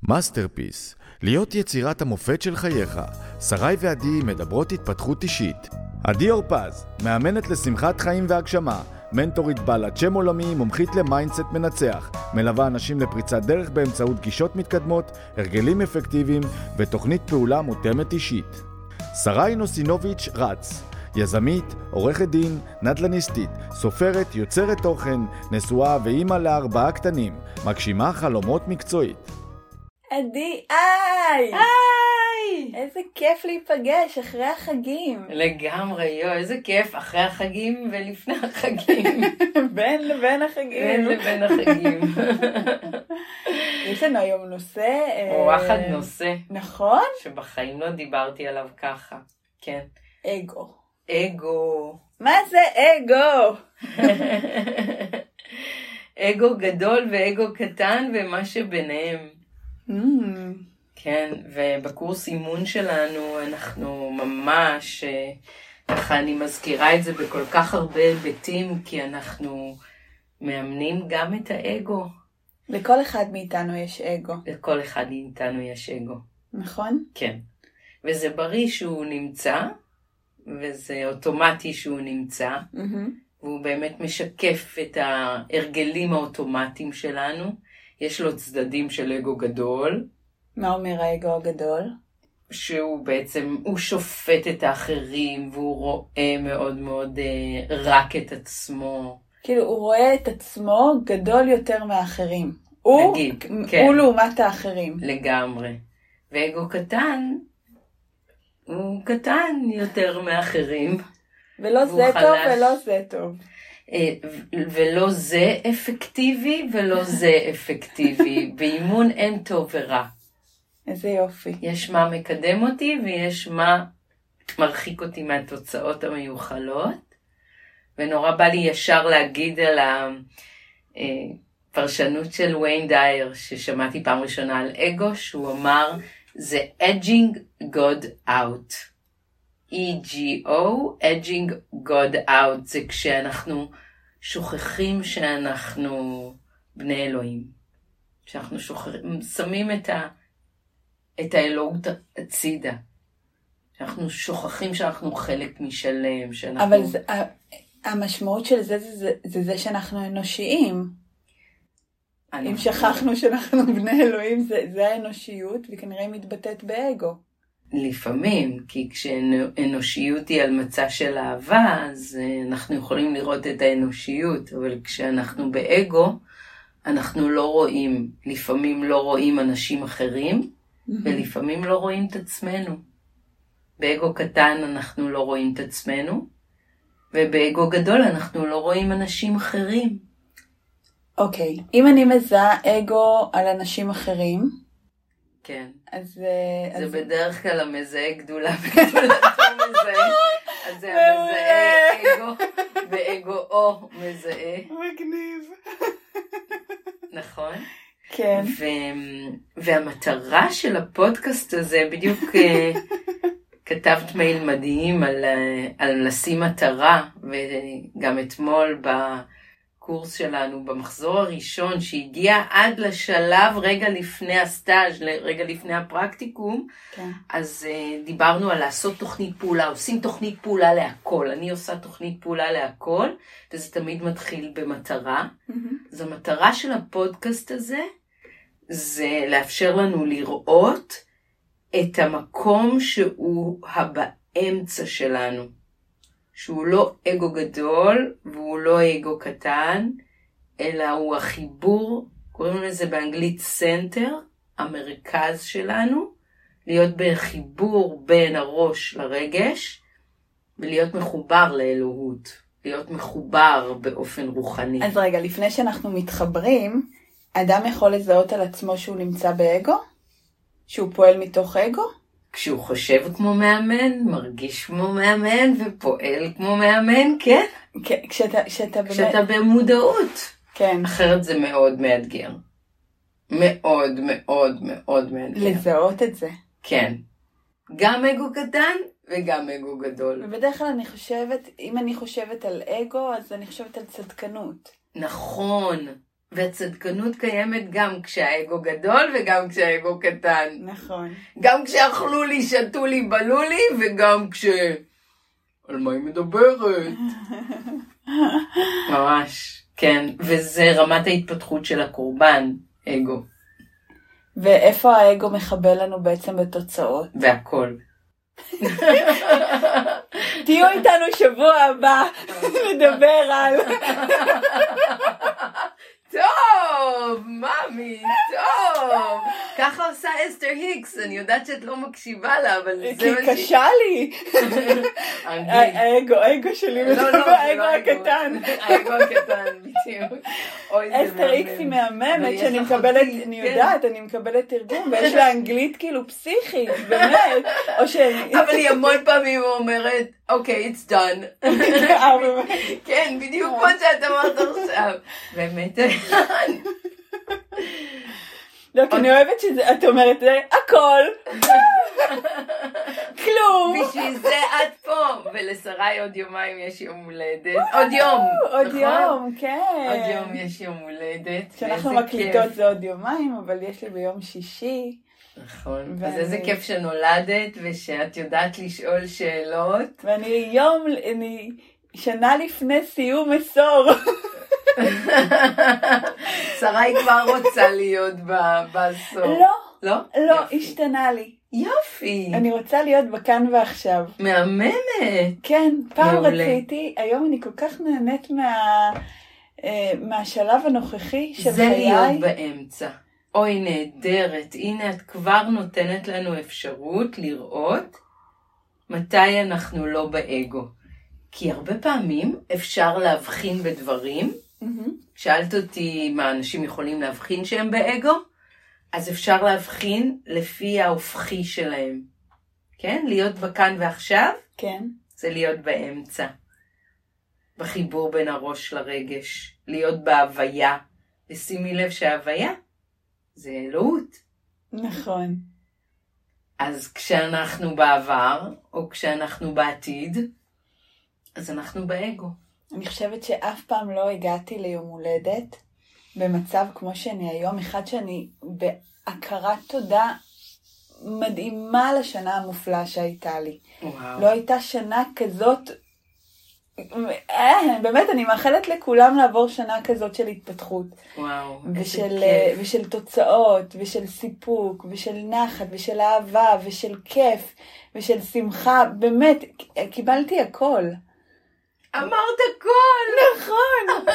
מאסטרפיס, להיות יצירת המופת של חייך. שרי ועדי מדברות התפתחות אישית. עדי אורפז, מאמנת לשמחת חיים והגשמה, מנטורית בעלת שם עולמי, מומחית למיינדסט מנצח, מלווה אנשים לפריצת דרך באמצעות גישות מתקדמות, הרגלים אפקטיביים ותוכנית פעולה מותאמת אישית. שרי נוסינוביץ' רץ, יזמית, עורכת דין, נדל"ניסטית, סופרת, יוצרת תוכן, נשואה ואימא ל4 קטנים, מגשימה חלומות מקצועית. עדי, היי! איזה כיף להיפגש אחרי החגים. לגמרי, איזה כיף אחרי החגים ולפני החגים. בין לבין החגים. בין לבין החגים. יש לנו היום נושא... וואחד נושא. נכון? שבחיים לא דיברתי עליו ככה. כן. אגו. אגו. מה זה אגו? אגו גדול ואגו קטן ומה שביניהם. כן, ובקורס אימון שלנו אנחנו ממש, ככה אני מזכירה את זה בכל כך הרבה היבטים, כי אנחנו מאמנים גם את האגו. לכל אחד מאיתנו יש אגו. לכל אחד מאיתנו יש אגו. נכון? כן. וזה בריא שהוא נמצא, וזה אוטומטי שהוא נמצא, והוא באמת משקף את ההרגלים האוטומטיים שלנו. יש לו צדדים של אגו גדול. מה אומר האגו הגדול? שהוא בעצם, הוא שופט את האחרים, והוא רואה מאוד מאוד רק את עצמו. כאילו הוא רואה את עצמו גדול יותר מאחרים. נגיד, כן. הוא לעומת האחרים. לגמרי. ואגו קטן, הוא קטן יותר מאחרים. ולא זה חלש. טוב ולא זה טוב. ולא זה אפקטיבי ולא זה אפקטיבי. באימון אין טוב ורע. איזה יופי. יש מה מקדם אותי ויש מה מרחיק אותי מהתוצאות המיוחלות. ונורא בא לי ישר להגיד על הפרשנות של ויין דייר, ששמעתי פעם ראשונה על אגו, שהוא אמר, זה edging God out. E-G-O, edging God out, זה כשאנחנו שוכחים שאנחנו בני אלוהים. שאנחנו שמים את האלוהות הצידה. שאנחנו שוכחים שאנחנו חלק משלם. שאנחנו... אבל המשמעות של זה שאנחנו אנושיים. אם שכחנו שאנחנו בני אלוהים, זה האנושיות, וכנראה מתבטאת באגו. לפעמים, כי כשאנושיות היא על מצע של אהבה, אז אנחנו יכולים לראות את האנושיות, אבל כשאנחנו באגו, אנחנו לא רואים, לפעמים לא רואים אנשים אחרים, ולפעמים לא רואים את עצמנו. באגו קטן אנחנו לא רואים את עצמנו, ובאגו גדול אנחנו לא רואים אנשים אחרים. אוקיי, אם אני מזהה אגו על אנשים אחרים, כן. אז בדרך כלל המזהה גדולה וגדולתו מזהה. אז זה המזהה אגו, ואגו או מזהה. מגניב. נכון? כן. והמטרה של הפודקאסט הזה, בדיוק כתבת מייל מדהים על לשים מטרה, וגם אתמול קורס שלנו במחזור הראשון שהגיע עד לשלב רגע לפני הסטאז', רגע לפני הפרקטיקום, כן. אז דיברנו על לעשות תוכנית פעולה, עושים תוכנית פעולה להכל, אני עושה תוכנית פעולה להכל, וזה תמיד מתחיל במטרה. אז המטרה של הפודקאסט הזה, זה לאפשר לנו לראות את המקום שהוא באמצע שלנו. שהוא לא אגו גדול, והוא לא אגו קטן, אלא הוא החיבור, קוראים לזה באנגלית סנטר, המרכז שלנו, להיות בחיבור בין הראש לרגש, ולהיות מחובר לאלוהות, להיות מחובר באופן רוחני. אז רגע, לפני שאנחנו מתחברים, אדם יכול לזהות על עצמו שהוא נמצא באגו? שהוא פועל מתוך אגו? כשהוא חושב כמו מאמן, מרגיש כמו מאמן ופועל כמו מאמן, כן? כשאתה במודעות. כן. אחרת זה מאוד מאתגר. מאוד מאוד מאוד מאתגר. לזהות את זה. כן. גם אגו קטן וגם אגו גדול. ובדרך כלל אני חושבת, אם אני חושבת על אגו, אז אני חושבת על צדקנות. נכון. והצדקנות קיימת גם כשהאגו גדול וגם כשהאגו קטן. נכון. גם כשאכלו לי, שתו לי, בלו לי, וגם כש... על מה היא מדברת? ממש, כן. וזה רמת ההתפתחות של הקורבן, אגו. ואיפה האגו מחבל לנו בעצם בתוצאות? והכל. תהיו איתנו שבוע הבא, נדבר על... טוב, ממי, טוב. ככה עושה אסתר היקס, אני יודעת שאת לא מקשיבה לה, אבל זה כי קשה לי. האגו שלי, האגו הקטן. האגו הקטן, בדיוק. אסתר היקס היא מהממת, שאני מקבלת, אני יודעת, אני מקבלת תרגום, ויש לה אנגלית כאילו פסיכית, באמת. אבל היא המון פעמים אומרת, אוקיי, it's done. כן, בדיוק כמו שאת אמרת עכשיו. באמת. לא, כי אני אוהבת שאת אומרת, הכל. כלום. בשביל זה את פה. ולשרי עוד יומיים יש יום הולדת. עוד יום. עוד יום, כן. עוד יום יש יום הולדת. כשאנחנו מקליטות זה עוד יומיים, אבל יש לי ביום שישי. נכון. אז איזה כיף שנולדת ושאת יודעת לשאול שאלות. ואני שנה לפני סיום עשור. שרי כבר רוצה להיות בעשור. לא. לא? לא, השתנה לי. יופי. אני רוצה להיות בכאן ועכשיו. מהממת. כן, פעם רציתי, היום אני כל כך נהנית מהשלב הנוכחי של חיי. זה להיות באמצע. אוי, נהדרת. הנה את כבר נותנת לנו אפשרות לראות מתי אנחנו לא באגו. כי הרבה פעמים אפשר להבחין בדברים. שאלת אותי מה אנשים יכולים להבחין שהם באגו, אז אפשר להבחין לפי ההופכי שלהם. כן? להיות בכאן ועכשיו, כן. זה להיות באמצע. בחיבור בין הראש לרגש. להיות בהוויה. ושימי לב שההוויה זה אלוהות. נכון. אז כשאנחנו בעבר, או כשאנחנו בעתיד, אז אנחנו באגו. אני חושבת שאף פעם לא הגעתי ליום הולדת במצב כמו שאני היום, אחד שאני בהכרת תודה מדהימה לשנה המופלאה שהייתה לי. וואו. לא הייתה שנה כזאת, באמת אני מאחלת לכולם לעבור שנה כזאת של התפתחות. וואו, ושל תוצאות, ושל סיפוק, ושל נחת, ושל אהבה, ושל כיף, ושל שמחה, באמת, קיבלתי הכל. אמרת הכל! נכון!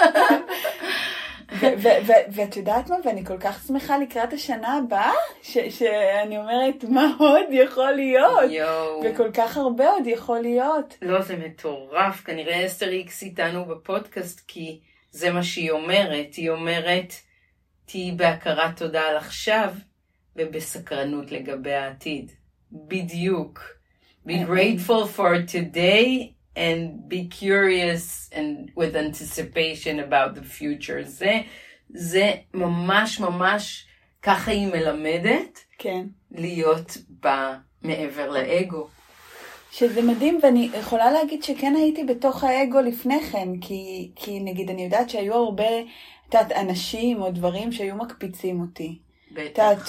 ואת יודעת מה? ואני כל כך שמחה לקראת השנה הבאה, שאני אומרת, מה עוד יכול להיות? וכל כך הרבה עוד יכול להיות. לא, זה מטורף. כנראה אסתר היקס איתנו בפודקאסט, כי זה מה שהיא אומרת. היא אומרת, תהי בהכרת תודה על עכשיו, ובסקרנות לגבי העתיד. בדיוק. Be grateful for today, and be curious and with anticipation about the future. זה ממש ממש ככה היא מלמדת. כן. להיות מעבר לאגו. שזה מדהים, ואני יכולה להגיד שכן הייתי בתוך האגו לפני כן, כי נגיד אני יודעת שהיו הרבה אנשים או דברים שהיו מקפיצים אותי. בטח.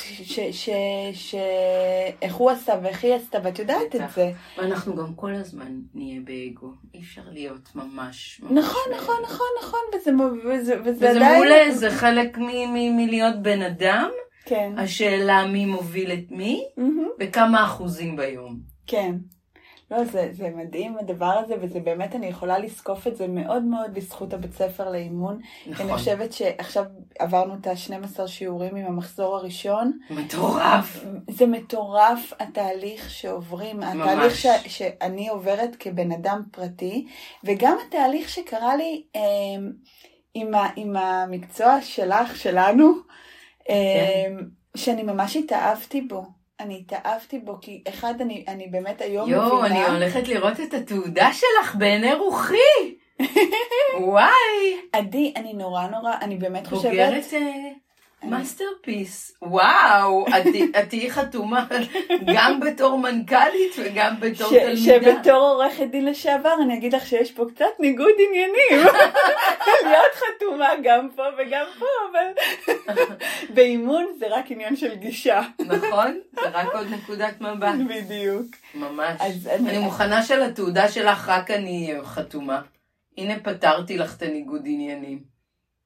איך הוא עשה ואיך היא עשתה, ואת יודעת את זה. ואנחנו גם כל הזמן נהיה באגו. אי אפשר להיות ממש. נכון, וזה עדיין... מעולה, זה חלק מלהיות בן אדם. כן. השאלה מי מוביל את מי, וכמה אחוזים ביום. כן. לא, זה מדהים הדבר הזה, וזה באמת, אני יכולה לסקוף את זה מאוד מאוד בזכות הבית ספר לאימון. נכון. אני חושבת שעכשיו עברנו את ה-12 שיעורים עם המחזור הראשון. מטורף. זה מטורף התהליך שעוברים, ממש. התהליך שאני עוברת כבן אדם פרטי, וגם התהליך שקרה לי עם המקצוע שלנו, כן. שאני ממש התאהבתי בו. אני התאהבתי בו, כי אחד, אני באמת היום מבינה... אני הולכת לראות את התעודה שלך בעיני רוחי. וואי. עדי, אני נורא, אני באמת חושבת... בוגרת... מאסטרפיס, וואו, את תהיי חתומה גם בתור מנכ"לית וגם בתור תלמידה. שבתור עורכת דין לשעבר אני אגיד לך שיש פה קצת ניגוד עניינים. להיות חתומה גם פה וגם פה, אבל באימון זה רק עניין של גישה. נכון, זה רק עוד נקודת מבט. בדיוק. ממש. אני מוכנה שלתעודה שלך רק אני חתומה. הנה פתרתי לך את הניגוד עניינים.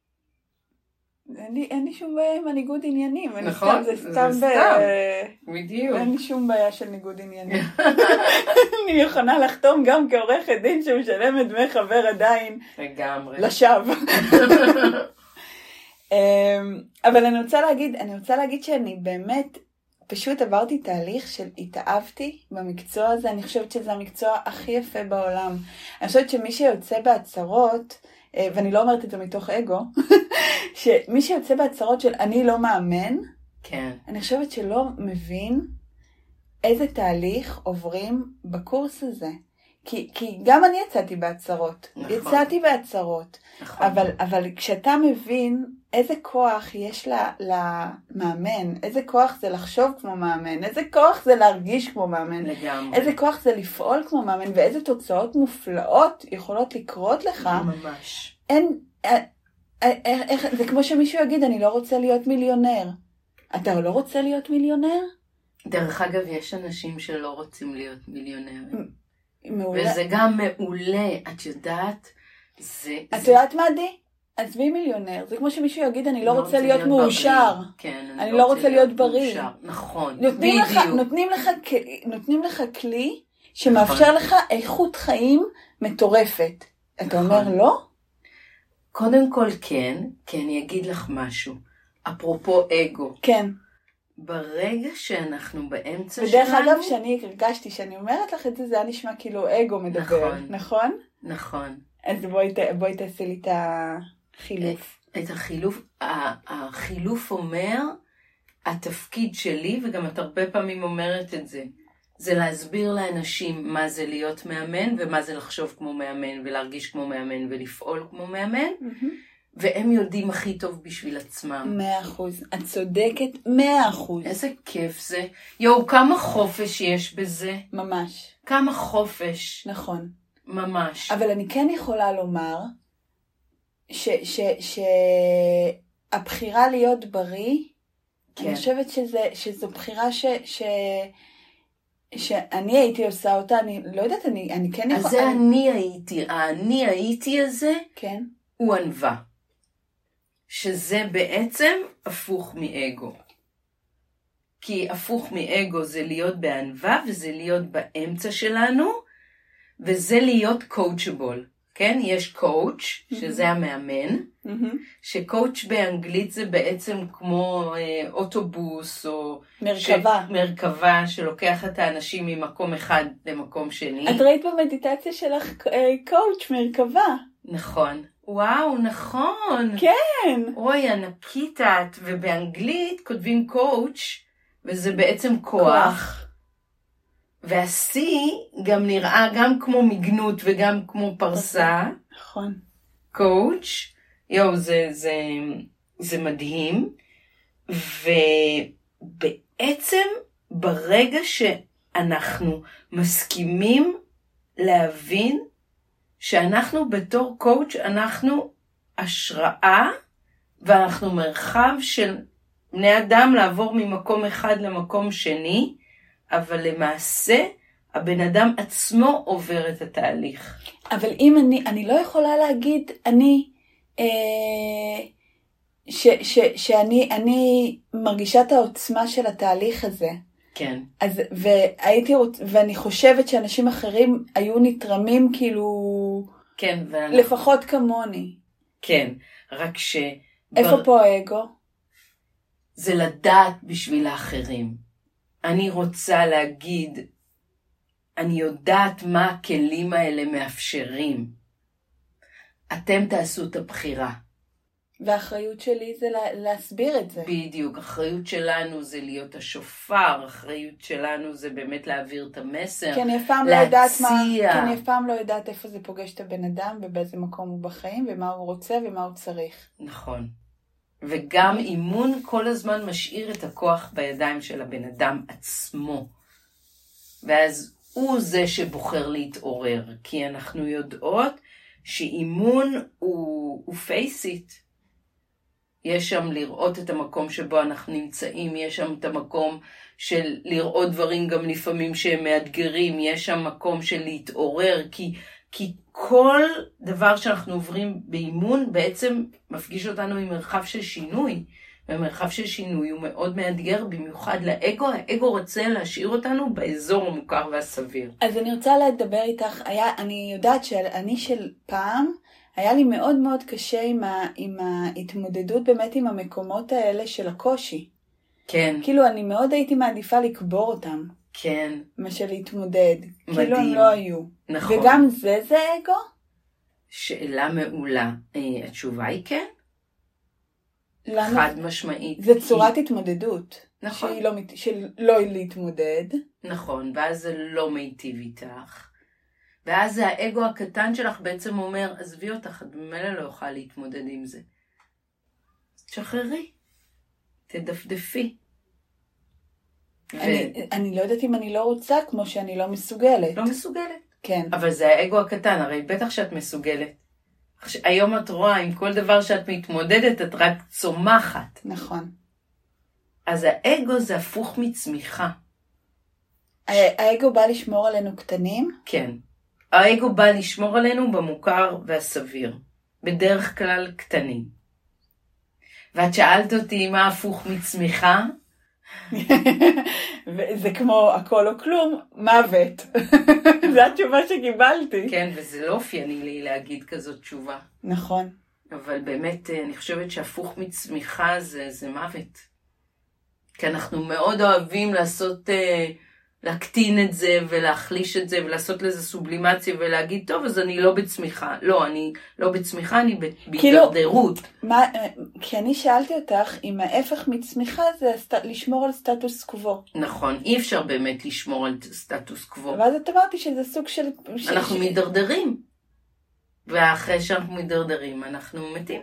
אין לי שום בעיה עם הניגוד עניינים. נכון, זה סתם. בדיוק. אין לי שום בעיה של ניגוד עניינים. אני יכולה לחתום גם כעורכת דין שמשלמת דמי חבר עדיין. לגמרי. לשווא. אבל אני רוצה להגיד שאני באמת פשוט עברתי תהליך של התאהבתי במקצוע הזה. אני חושבת שזה המקצוע הכי יפה בעולם. אני חושבת שמי שיוצא בהצהרות, ואני לא אומרת את זה מתוך אגו, שמי שיוצא בהצהרות של אני לא מאמן, כן. אני חושבת שלא מבין איזה תהליך עוברים בקורס הזה. כי גם אני יצאתי בהצהרות. נכון. יצאתי בהצהרות. נכון. אבל כשאתה מבין איזה כוח יש למאמן, איזה כוח זה לחשוב כמו מאמן, איזה כוח זה להרגיש כמו מאמן, לגמרי. איזה כוח זה לפעול כמו מאמן, ואיזה תוצאות מופלאות יכולות לקרות לך. ממש. זה כמו שמישהו יגיד, אני לא רוצה להיות מיליונר. אתה לא רוצה להיות מיליונר? דרך אגב, יש אנשים שלא רוצים להיות מיליונרים. מעולה. וזה גם מעולה, את יודעת? את יודעת מה די? עזבי מיליונר. זה כמו שמישהו יגיד, אני לא רוצה להיות מאושר. כן, אני לא רוצה להיות בריא. נכון, בדיוק. נותנים לך כלי שמאפשר לך איכות חיים מטורפת. אתה אומר לא? קודם כל כן, כי אני אגיד לך משהו. אפרופו אגו. כן. ברגע שאנחנו באמצע שלנו... בדרך אגב, שאני הרגשתי שאני אומרת לך את זה, זה היה נשמע כאילו אגו מדבר, נכון? נכון. אז בואי תעשי לי את החילוף. את החילוף, החילוף אומר, התפקיד שלי, וגם את הרבה פעמים אומרת את זה, זה להסביר לאנשים מה זה להיות מאמן, ומה זה לחשוב כמו מאמן, ולהרגיש כמו מאמן, ולפעול כמו מאמן, והם יודעים הכי טוב בשביל עצמם. 100%. את צודקת 100%. איזה כיף זה. יואו, כמה חופש יש בזה. ממש. כמה חופש. נכון. ממש. אבל אני כן יכולה לומר, שהבחירה להיות בריא, כן. אני חושבת שזו בחירה שאני הייתי עושה אותה, אני לא יודעת, אני כן יכולה... אז זה אני הייתי הזה, כן. הוא ענווה. שזה בעצם הפוך מאגו. כי הפוך מאגו זה להיות בענווה, וזה להיות באמצע שלנו, וזה להיות coachable. כן? יש coach, שזה המאמן, שקואוץ' באנגלית זה בעצם כמו אוטובוס, או מרכבה שלוקח את האנשים ממקום אחד למקום שני. את ראית במדיטציה שלך קואץ' מרכבה. נכון. וואו, נכון. כן. אוי, ענקית את, ובאנגלית כותבים קואץ', וזה בעצם כוח. וה-C גם נראה גם כמו מגנות וגם כמו פרסה. נכון. קואץ'. יואו, זה מדהים. ובעצם ברגע שאנחנו מסכימים להבין שאנחנו בתור קואץ' אנחנו השראה, ואנחנו מרחב של בני אדם לעבור ממקום אחד למקום שני, אבל למעשה הבן אדם עצמו עובר את התהליך. אבל אם אני לא יכולה להגיד, שאני מרגישה את העוצמה של התהליך הזה. כן. אז, ואני חושבת שאנשים אחרים היו נתרמים כאילו, כן, לפחות כמוני. כן, רק ש... איפה פה האגו? זה לדעת בשביל האחרים. אני רוצה להגיד, אני יודעת מה הכלים האלה מאפשרים. אתם תעשו את הבחירה. והאחריות שלי זה להסביר את זה. בדיוק, האחריות שלנו זה להיות השופר, האחריות שלנו זה באמת להעביר את המסר, כי אני אף פעם לא יודעת איפה זה פוגש את הבן אדם, ובאיזה מקום הוא בחיים, ומה הוא רוצה ומה הוא צריך. נכון. וגם אימון כל הזמן משאיר את הכוח בידיים של הבן אדם עצמו. ואז הוא זה שבוחר להתעורר, כי אנחנו יודעות שאימון הוא face it. יש שם לראות את המקום שבו אנחנו נמצאים, יש שם את המקום של לראות דברים גם לפעמים שהם מאתגרים, יש שם מקום של להתעורר, כי כל דבר שאנחנו עוברים באימון בעצם מפגיש אותנו עם מרחב של שינוי, ומרחב של שינוי הוא מאוד מאתגר, במיוחד לאגו, האגו רוצה להשאיר אותנו באזור המוכר והסביר. אז אני רוצה לדבר איתך, אני יודעת שאני של פעם, היה לי מאוד מאוד קשה עם ההתמודדות באמת עם המקומות האלה של הקושי. כן. כאילו אני מאוד הייתי מעדיפה לקבור אותם. כן. מה של להתמודד. מדהים. כאילו הם לא היו. נכון. וגם זה אגו? שאלה מעולה. התשובה היא כן. למה? חד משמעית. זה צורת התמודדות. נכון. של לא להתמודד. נכון, ואז זה לא מיטיב איתך. ואז האגו הקטן שלך בעצם אומר, עזבי אותך, את במילא לא יכולה להתמודד עם זה. תשחררי. תדפדפי. אני לא יודעת אם אני לא רוצה, כמו שאני לא מסוגלת. לא מסוגלת. כן. אבל זה האגו הקטן, הרי בטח שאת מסוגלת. היום את רואה, עם כל דבר שאת מתמודדת, את רק צומחת. נכון. אז האגו זה הפוך מצמיחה. האגו בא לשמור עלינו קטנים? כן. האגו בא לשמור עלינו במוכר והסביר. בדרך כלל קטנים. ואת שאלת אותי מה הפוך מצמיחה? זה כמו הכל או כלום, מוות. זו התשובה שקיבלתי. כן, וזה לא אופייני לי להגיד כזאת תשובה. נכון. אבל באמת אני חושבת שהפוך מצמיחה זה מוות. כי אנחנו מאוד אוהבים לעשות, להקטין את זה ולהחליש את זה ולעשות לזה סובלימציה ולהגיד, טוב, אז אני לא בצמיחה. לא, אני לא בצמיחה, אני בהידרדרות. כי אני שאלתי אותך, אם ההפך מצמיחה זה לשמור על סטטוס קוו. נכון, אי אפשר באמת לשמור על סטטוס קוו. ואז את אמרתי שזה סוג של... אנחנו מדרדרים. ואחרי שאנחנו מדרדרים, אנחנו מתים.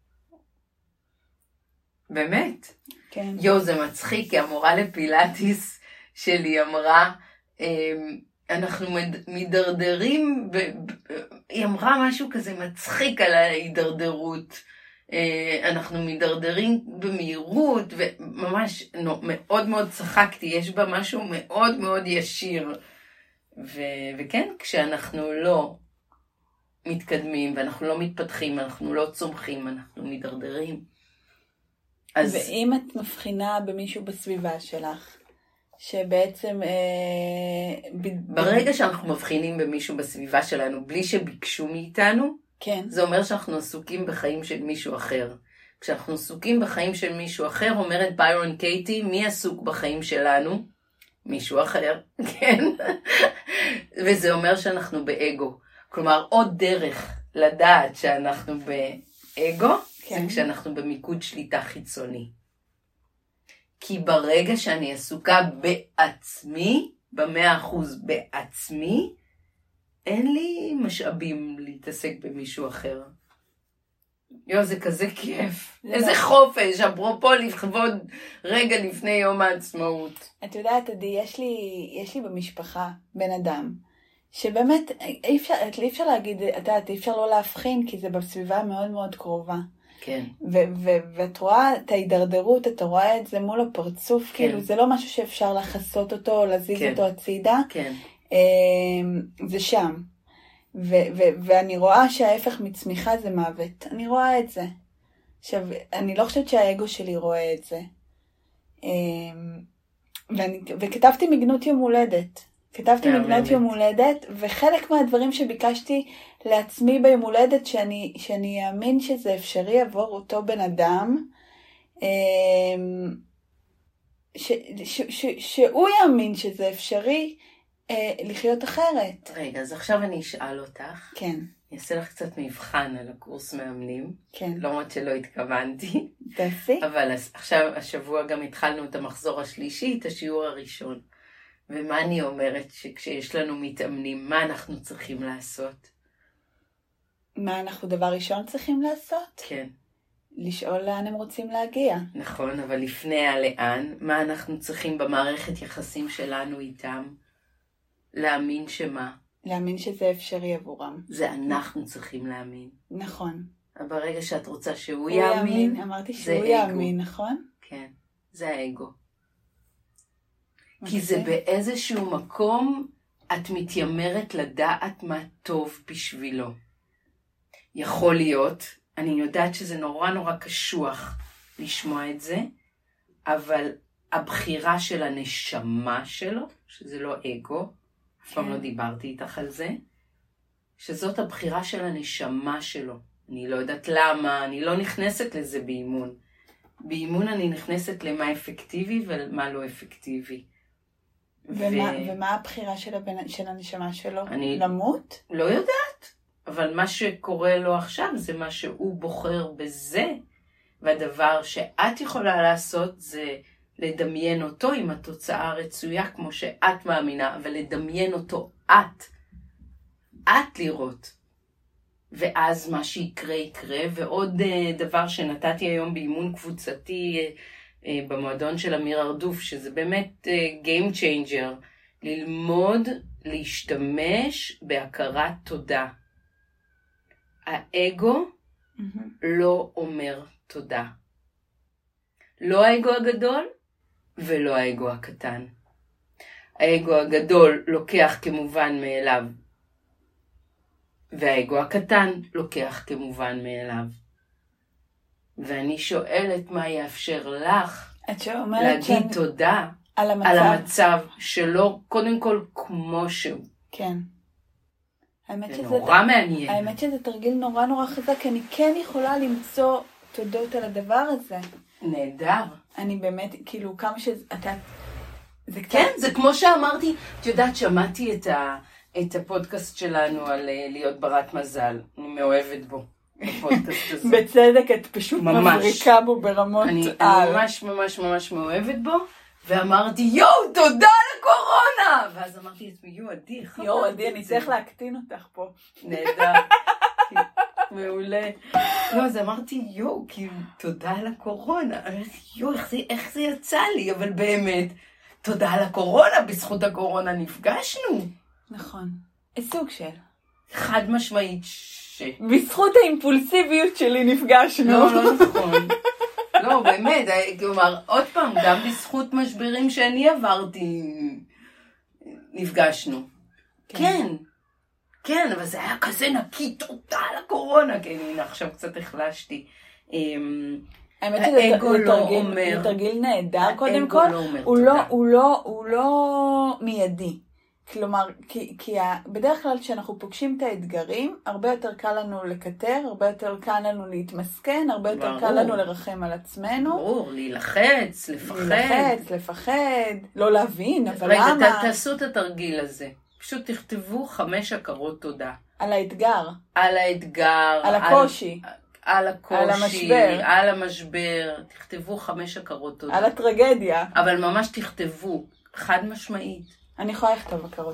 באמת. כן. יו, זה מצחיק, כי המורה לפילאטיס שלי אמרה, אנחנו מדרדרים, היא אמרה משהו כזה מצחיק על ההידרדרות. אנחנו מדרדרים במהירות, וממש מאוד מאוד צחקתי, יש בה משהו מאוד מאוד ישיר. וכן, כשאנחנו לא מתקדמים, ואנחנו לא מתפתחים, אנחנו לא צומחים, אנחנו מדרדרים. ואם את מבחינה במישהו בסביבה שלך, שבעצם... ברגע שאנחנו מבחינים במישהו בסביבה שלנו, בלי שביקשו מאיתנו, כן. זה אומר שאנחנו עסוקים בחיים של מישהו אחר. כשאנחנו עסוקים בחיים של מישהו אחר, אומרת ביירון קייטי, מי עסוק בחיים שלנו? מישהו אחר, כן? וזה אומר שאנחנו באגו. כלומר, עוד דרך לדעת שאנחנו באגו, כן. זה כשאנחנו במיקוד שליטה חיצוני. כי ברגע שאני עסוקה בעצמי, ב100% בעצמי, אין לי משאבים להתעסק במישהו אחר. יו, זה כזה כיף. איזה חופש, אפרופו לכבוד רגע לפני יום העצמאות. את יודעת, עדי, יש לי במשפחה בן אדם, שבאמת אי אפשר להגיד, אי אפשר לא להבחין, כי זה בסביבה מאוד מאוד קרובה. כן. ואת רואה את ההידרדרות, אתה רואה את זה מול הפרצוף, כן. כאילו זה לא משהו שאפשר לחסות אותו, או להזיז כן. אותו הצידה. כן. זה שם. ואני רואה שההפך מצמיחה זה מוות. אני רואה את זה. עכשיו, אני לא חושבת שהאגו שלי רואה את זה. וכתבתי מגנות יום הולדת. כתבתי מגנות יום הולדת, וחלק מהדברים שביקשתי לעצמי ביום הולדת, שאני אאמין שזה אפשרי עבור אותו בן אדם, שהוא יאמין שזה אפשרי לחיות אחרת. רגע, אז עכשיו אני אשאל אותך. כן. אני אעשה לך קצת מבחן על הקורס מאמנים. כן. למרות שלא התכוונתי. תעשי. אבל עכשיו, השבוע גם התחלנו את המחזור השלישי, את השיעור הראשון. ומה אני אומרת שכשיש לנו מתאמנים, מה אנחנו צריכים לעשות? מה אנחנו דבר ראשון צריכים לעשות? כן. לשאול לאן הם רוצים להגיע. נכון, אבל לפני הלאן, מה אנחנו צריכים במערכת יחסים שלנו איתם? להאמין שמה? להאמין שזה אפשרי עבורם. זה אנחנו צריכים להאמין. נכון. ברגע שאת רוצה שהוא יאמין, אמרתי שהוא יאמין, נכון? כן, זה האגו. כי זה באיזשהו מקום, את מתיימרת לדעת מה טוב בשבילו. יכול להיות, אני יודעת שזה נורא נורא קשוח לשמוע את זה, אבל הבחירה של הנשמה שלו, שזה לא אגו, אף פעם לא דיברתי איתך על זה, שזאת הבחירה של הנשמה שלו. אני לא יודעת למה, אני לא נכנסת לזה באימון. באימון אני נכנסת למה אפקטיבי ומה לא אפקטיבי. ומה הבחירה של הנשמה שלו? למות? לא יודעת, אבל מה שקורה לו עכשיו זה מה שהוא בוחר בזה, והדבר שאת יכולה לעשות זה לדמיין אותו עם התוצאה הרצויה כמו שאת מאמינה, אבל לדמיין אותו את לראות. ואז מה שיקרה יקרה, ועוד דבר שנתתי היום באימון קבוצתי במועדון של אמיר ארדוף, שזה באמת game changer, ללמוד להשתמש בהכרת תודה. האגו לא אומר תודה. לא האגו הגדול ולא האגו הקטן. האגו הגדול לוקח כמובן מאליו, והאגו הקטן לוקח כמובן מאליו. ואני שואלת מה יאפשר לך להגיד תודה על המצב שלו, קודם כל כמו שהוא. כן. זה נורא מעניין. האמת שזה תרגיל נורא נורא חזק, אני כן יכולה למצוא תודות על הדבר הזה. נהדר. אני באמת, כאילו, כמה שאתה... כן, זה כמו שאמרתי, את יודעת, שמעתי את הפודקאסט שלנו על להיות ברת מזל. אני מאוהבת בו, בפודקאסט הזה. בצדק, את פשוט מבריקה בו ברמות על. אני ממש ממש ממש מאוהבת בו, ואמרתי, יואו, תודה לקורונה! ואז אמרתי לעצמי, יואו, עדי, איך אמרתי את זה? יואו, עדי, אני צריך להקטין אותך פה. נהדר. מעולה. לא, אז אמרתי, יואו, כאילו, תודה על הקורונה. יואו, איך זה יצא לי? אבל באמת, תודה על הקורונה, בזכות הקורונה נפגשנו. נכון. סוג של. חד משמעית בזכות האימפולסיביות שלי נפגשנו. לא נכון. לא, באמת, כלומר, עוד פעם, גם בזכות משברים שאני עברתי, נפגשנו. כן, אבל זה היה כזה נקי, תודה על הקורונה. כן, הנה, עכשיו קצת החלשתי. האמת שזה תרגיל נהדר, קודם כל, הוא לא מיידי. כלומר, כי בדרך כלל כשאנחנו פוגשים את האתגרים, הרבה יותר קל לנו לקטר, הרבה יותר קל לנו להתמסכן, הרבה יותר קל לנו לרחם על עצמנו. ברור, להילחץ, לפחד. לא להבין, אבל למה? רגע, תעשו את התרגיל הזה. פשוט תכתבו 5 הכרות תודה. על האתגר. על הקושי. על המשבר. תכתבו 5 הכרות תודה. על הטרגדיה. אבל ממש תכתבו, חד משמעית. אני יכולה לכתוב הכרות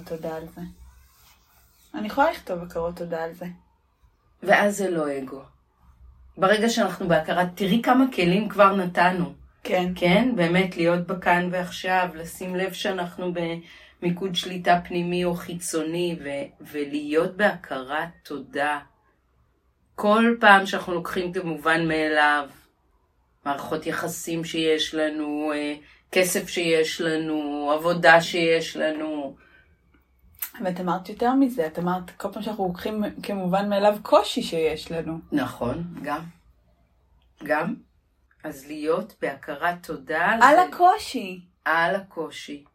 תודה על זה. ואז זה לא אגו. ברגע שאנחנו בהכרת, תראי כמה כלים כבר נתנו. כן, באמת להיות בכאן ועכשיו, לשים לב שאנחנו במיקוד שליטה פנימי או חיצוני, ולהיות בהכרת תודה. כל פעם שאנחנו לוקחים את המובן מאליו, מערכות יחסים שיש לנו, כסף שיש לנו, עבודה שיש לנו. ואת אמרת יותר מזה, את אמרת כל פעם שאנחנו לוקחים כמובן מאליו קושי שיש לנו. נכון, גם. אז להיות בהכרת תודה. על הקושי.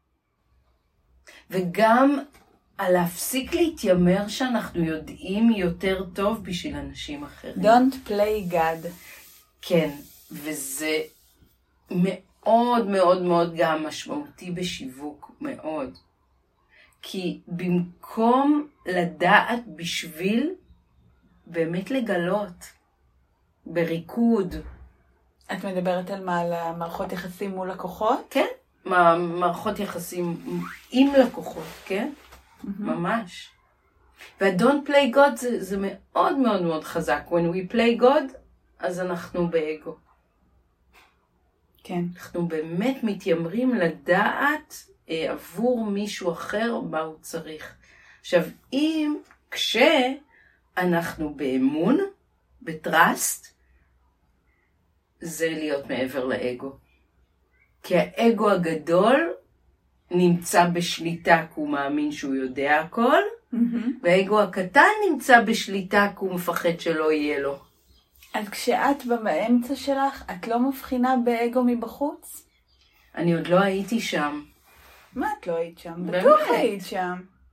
וגם על להפסיק להתיימר שאנחנו יודעים יותר טוב בשביל אנשים אחרים. Don't play God. כן, וזה מאוד מאוד מאוד גם משמעותי בשיווק, מאוד. כי במקום לדעת בשביל באמת לגלות, בריקוד. את מדברת על מה? על מערכות יחסים מול לקוחות? כן, מערכות יחסים עם לקוחות, כן? ממש. וה-Don't play God זה מאוד מאוד מאוד חזק. When we play God, אז אנחנו באגו. כן. אנחנו באמת מתיימרים לדעת עבור מישהו אחר מה הוא צריך. עכשיו, כשאנחנו באמון, בטרסט, זה להיות מעבר לאגו. כי האגו הגדול נמצא בשליטה כי הוא מאמין שהוא יודע הכל, והאגו הקטן נמצא בשליטה כי הוא מפחד שלא יהיה לו. אז כשאת באמצע שלך, את לא מבחינה באגו מבחוץ? אני עוד לא הייתי שם. מה את לא היית שם? בטוח היית שם.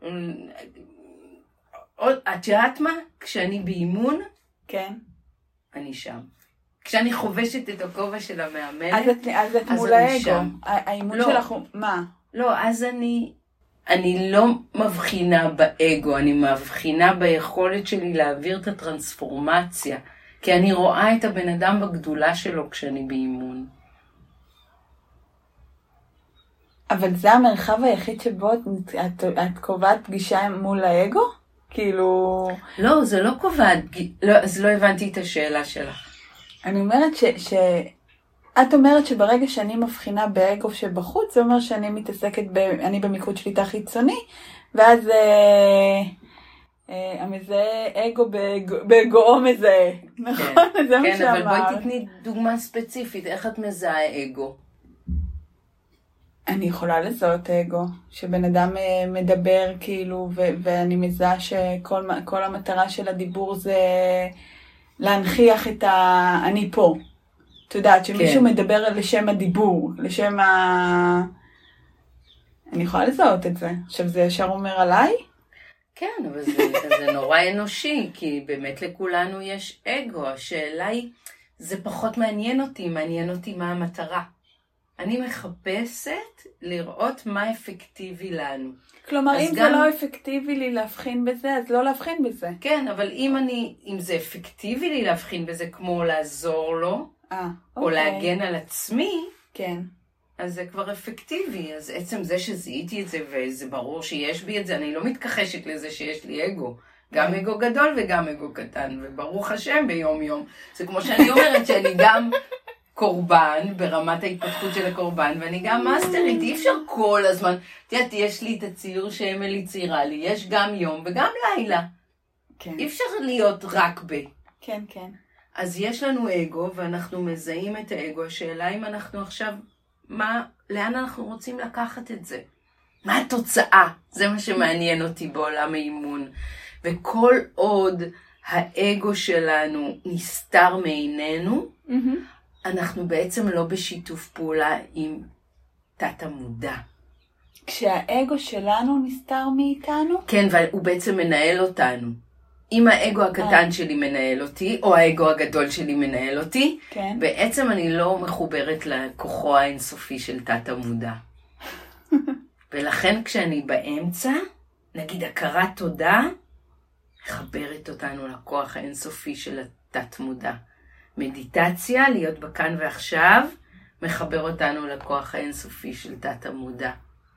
את יודעת מה? כשאני באימון, כן. אני שם. כשאני חובשת את הכובע של המאמנת, אז את מול האגו. האימון שלך הוא, מה? לא, אז אני לא מבחינה באגו, אני מבחינה ביכולת שלי להעביר את הטרנספורמציה, כי אני רואה את הבן אדם בגדולה שלו כשאני באימון. אבל זה המרחב היחיד שבו את קובעת פגישה מול האגו? כאילו... לא, זה לא קובעת, אז לא הבנתי את השאלה שלך. אני אומרת את אומרת שברגע שאני מבחינה באגו שבחוץ, זה אומר שאני מתעסקת, אני במיקוד שליטה חיצוני, ואז המזהה אגו באגו מזהה. נכון? זה מה שאמרת. כן, אבל בואי תתני דוגמה ספציפית, איך את מזהה אגו? אני יכולה לזהות אגו, שבן אדם מדבר כאילו, ואני מזהה שכל המטרה של הדיבור זה להנכיח את אני פה. את יודעת, שמישהו מדבר לשם הדיבור, לשם אני יכולה לזהות את זה. עכשיו זה ישר אומר עליי? כן, אבל זה נורא אנושי, כי באמת לכולנו יש אגו. השאלה היא, זה פחות מעניין אותי מה המטרה. אני מחפשת לראות מה אפקטיבי לנו. כלומר, אם זה לא אפקטיבי לי להבחין בזה, אז לא להבחין בזה. כן, אבל אם זה אפקטיבי לי להבחין בזה, כמו לעזור לו, או להגן על עצמי, כן. אז זה כבר אפקטיבי. אז עצם זה שזיהיתי את זה, וזה ברור שיש בי את זה, אני לא מתכחשת לזה שיש לי אגו. גם אגו גדול וגם אגו קטן, וברוך השם ביום יום. זה כמו שאני אומרת שאני גם קורבן, ברמת ההתפתחות של הקורבן, ואני גם מאסטרית, אי אפשר כל הזמן. תראה, יש לי את הציור שאמילי ציירה לי, יש גם יום וגם לילה. כן. אי אפשר להיות רק כן, כן. אז יש לנו אגו, ואנחנו מזהים את האגו. השאלה אם אנחנו עכשיו, לאן אנחנו רוצים לקחת את זה? מה התוצאה? זה מה שמעניין אותי בעולם האימון. וכל עוד האגו שלנו נסתר מעינינו, אנחנו בעצם לא בשיתוף פעולה עם תת המודע. כשהאגו שלנו נסתר מאיתנו? כן, והוא בעצם מנהל אותנו. אם האגו הקטן שלי מנהל אותי, או האגו הגדול שלי מנהל אותי, כן. בעצם אני לא מחוברת לכוחו האינסופי של תת המודע. ולכן כשאני באמצע, נגיד הכרת תודה, מחברת אותנו לכוח האינסופי של התת מודע. מדיטציה, להיות בכאן ועכשיו, מחבר אותנו לכוח האינסופי של תת המודע.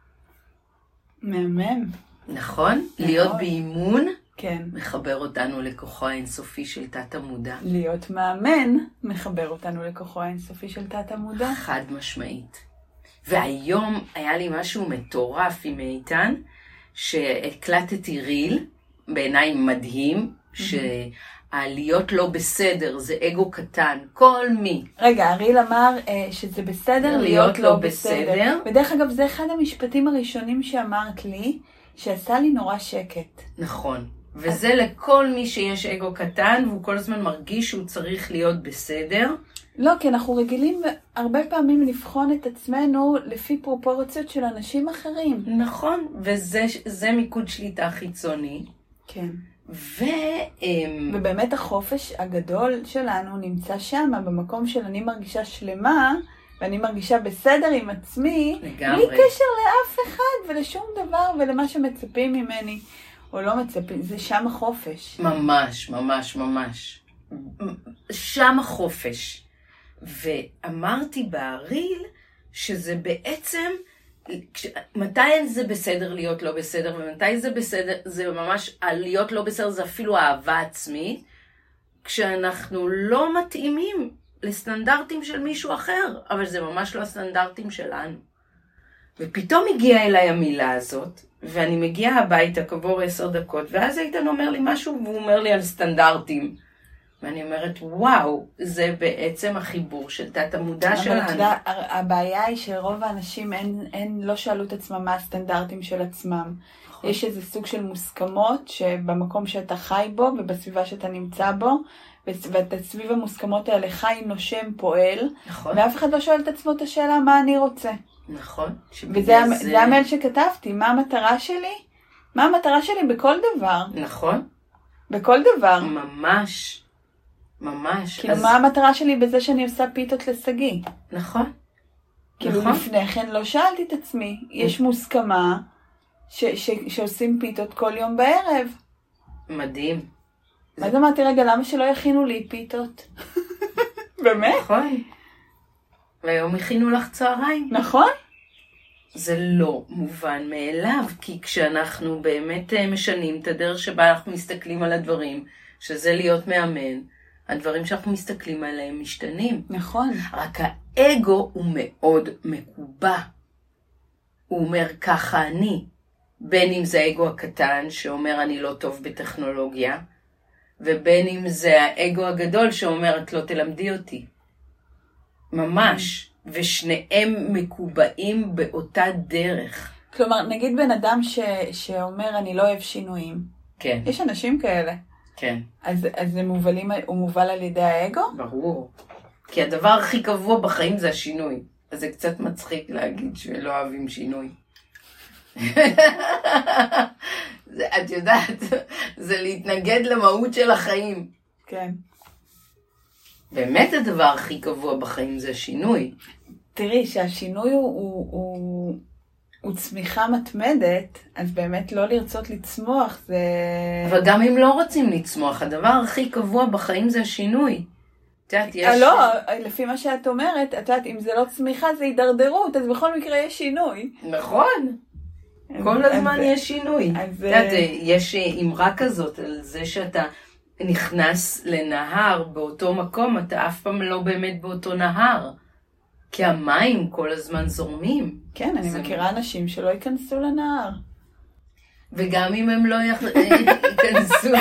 מהמם. נכון? להיות באימון, כן. מחבר אותנו לכוחו האינסופי של תת המודע. להיות מאמן, מחבר אותנו לכוחו האינסופי של תת המודע. חד משמעית. והיום היה לי משהו מטורף עם איתן, שהקלטתי ריל, בעיניי מדהים, שהעליות לא בסדר, זה אגו קטן, כל מי. רגע, הריל אמר שזה בסדר להיות לא בסדר. ודרך אגב, זה אחד המשפטים הראשונים שאמרת לי, שעשה לי נורא שקט. נכון. וזה לכל מי שיש אגו קטן, והוא כל הזמן מרגיש שהוא צריך להיות בסדר. לא, כי אנחנו רגילים הרבה פעמים לבחון את עצמנו לפי פרופורציות של אנשים אחרים. נכון, וזה מיקוד שליטה חיצוני. כן. ובאמת החופש הגדול שלנו נמצא שם, במקום של אני מרגישה שלמה, ואני מרגישה בסדר עם עצמי, לגמרי. בלי קשר לאף אחד ולשום דבר ולמה שמצפים ממני, או לא מצפים, זה שם החופש. ממש, ממש, ממש. שם החופש. ואמרתי בעריל שזה בעצם, מתי זה בסדר להיות לא בסדר, ומתי זה בסדר, זה ממש, להיות לא בסדר זה אפילו אהבה עצמית, כשאנחנו לא מתאימים לסטנדרטים של מישהו אחר, אבל זה ממש לא הסטנדרטים שלנו. ופתאום הגיעה אליי המילה הזאת, ואני מגיעה הביתה כעבור 10 דקות, ואז איתן אומר לי משהו, והוא אומר לי על סטנדרטים. ואני אומרת, וואו, זה בעצם החיבור של תת המודע שלנו. אבל הבעיה היא שרוב האנשים לא שאלו את עצמם מה הסטנדרטים של עצמם. נכון. יש איזה סוג של מוסכמות שבמקום שאתה חי בו ובסביבה שאתה נמצא בו, ואתה סביב המוסכמות האלה חי, נושם, פועל, נכון. ואף אחד לא שואל את עצמו את השאלה מה אני רוצה. נכון. וזה המייל שכתבתי, מה המטרה שלי? מה המטרה שלי בכל דבר? נכון. בכל דבר. ממש. ממש. כאילו, מה המטרה שלי בזה שאני עושה פיתות לסגי? נכון. כאילו, לפני כן לא שאלתי את עצמי. יש מוסכמה שעושים פיתות כל יום בערב. מדהים. אז אמרתי, רגע, למה שלא יכינו לי פיתות? באמת? נכון. והיום הכינו לך צהריים. נכון. זה לא מובן מאליו, כי כשאנחנו באמת משנים את הדרך שבה אנחנו מסתכלים על הדברים, שזה להיות מאמן, הדברים שאנחנו מסתכלים עליהם משתנים. נכון. רק האגו הוא מאוד מקובע. הוא אומר ככה אני. בין אם זה האגו הקטן שאומר אני לא טוב בטכנולוגיה, ובין אם זה האגו הגדול שאומר את לא תלמדי אותי. ממש. ושניהם מקובעים באותה דרך. כלומר, נגיד בן אדם שאומר אני לא אוהב שינויים. כן. יש אנשים כאלה. כן. אז הוא מובל על ידי האגו? ברור. כי הדבר הכי קבוע בחיים זה השינוי. אז זה קצת מצחיק להגיד שלא אוהבים שינוי. את יודעת, זה להתנגד למהות של החיים. כן. באמת הדבר הכי קבוע בחיים זה השינוי. תראי, שהשינוי הוא צמיחה מתמדת, אז באמת לא לרצות לצמוח זה... אבל גם אם לא רוצים לצמוח, הדבר הכי קבוע בחיים זה השינוי. את יודעת, יש... לא, לפי מה שאת אומרת, את יודעת, אם זה לא צמיחה זה הידרדרות, אז בכל מקרה יש שינוי. נכון. כל הזמן יש שינוי. את יודעת, יש אמרה כזאת על זה שאתה נכנס לנהר באותו מקום, אתה אף פעם לא באמת באותו נהר. כי המים כל הזמן זורמים. כן, אני מכירה אנשים שלא ייכנסו לנהר. וגם אם הם לא ייכנסו.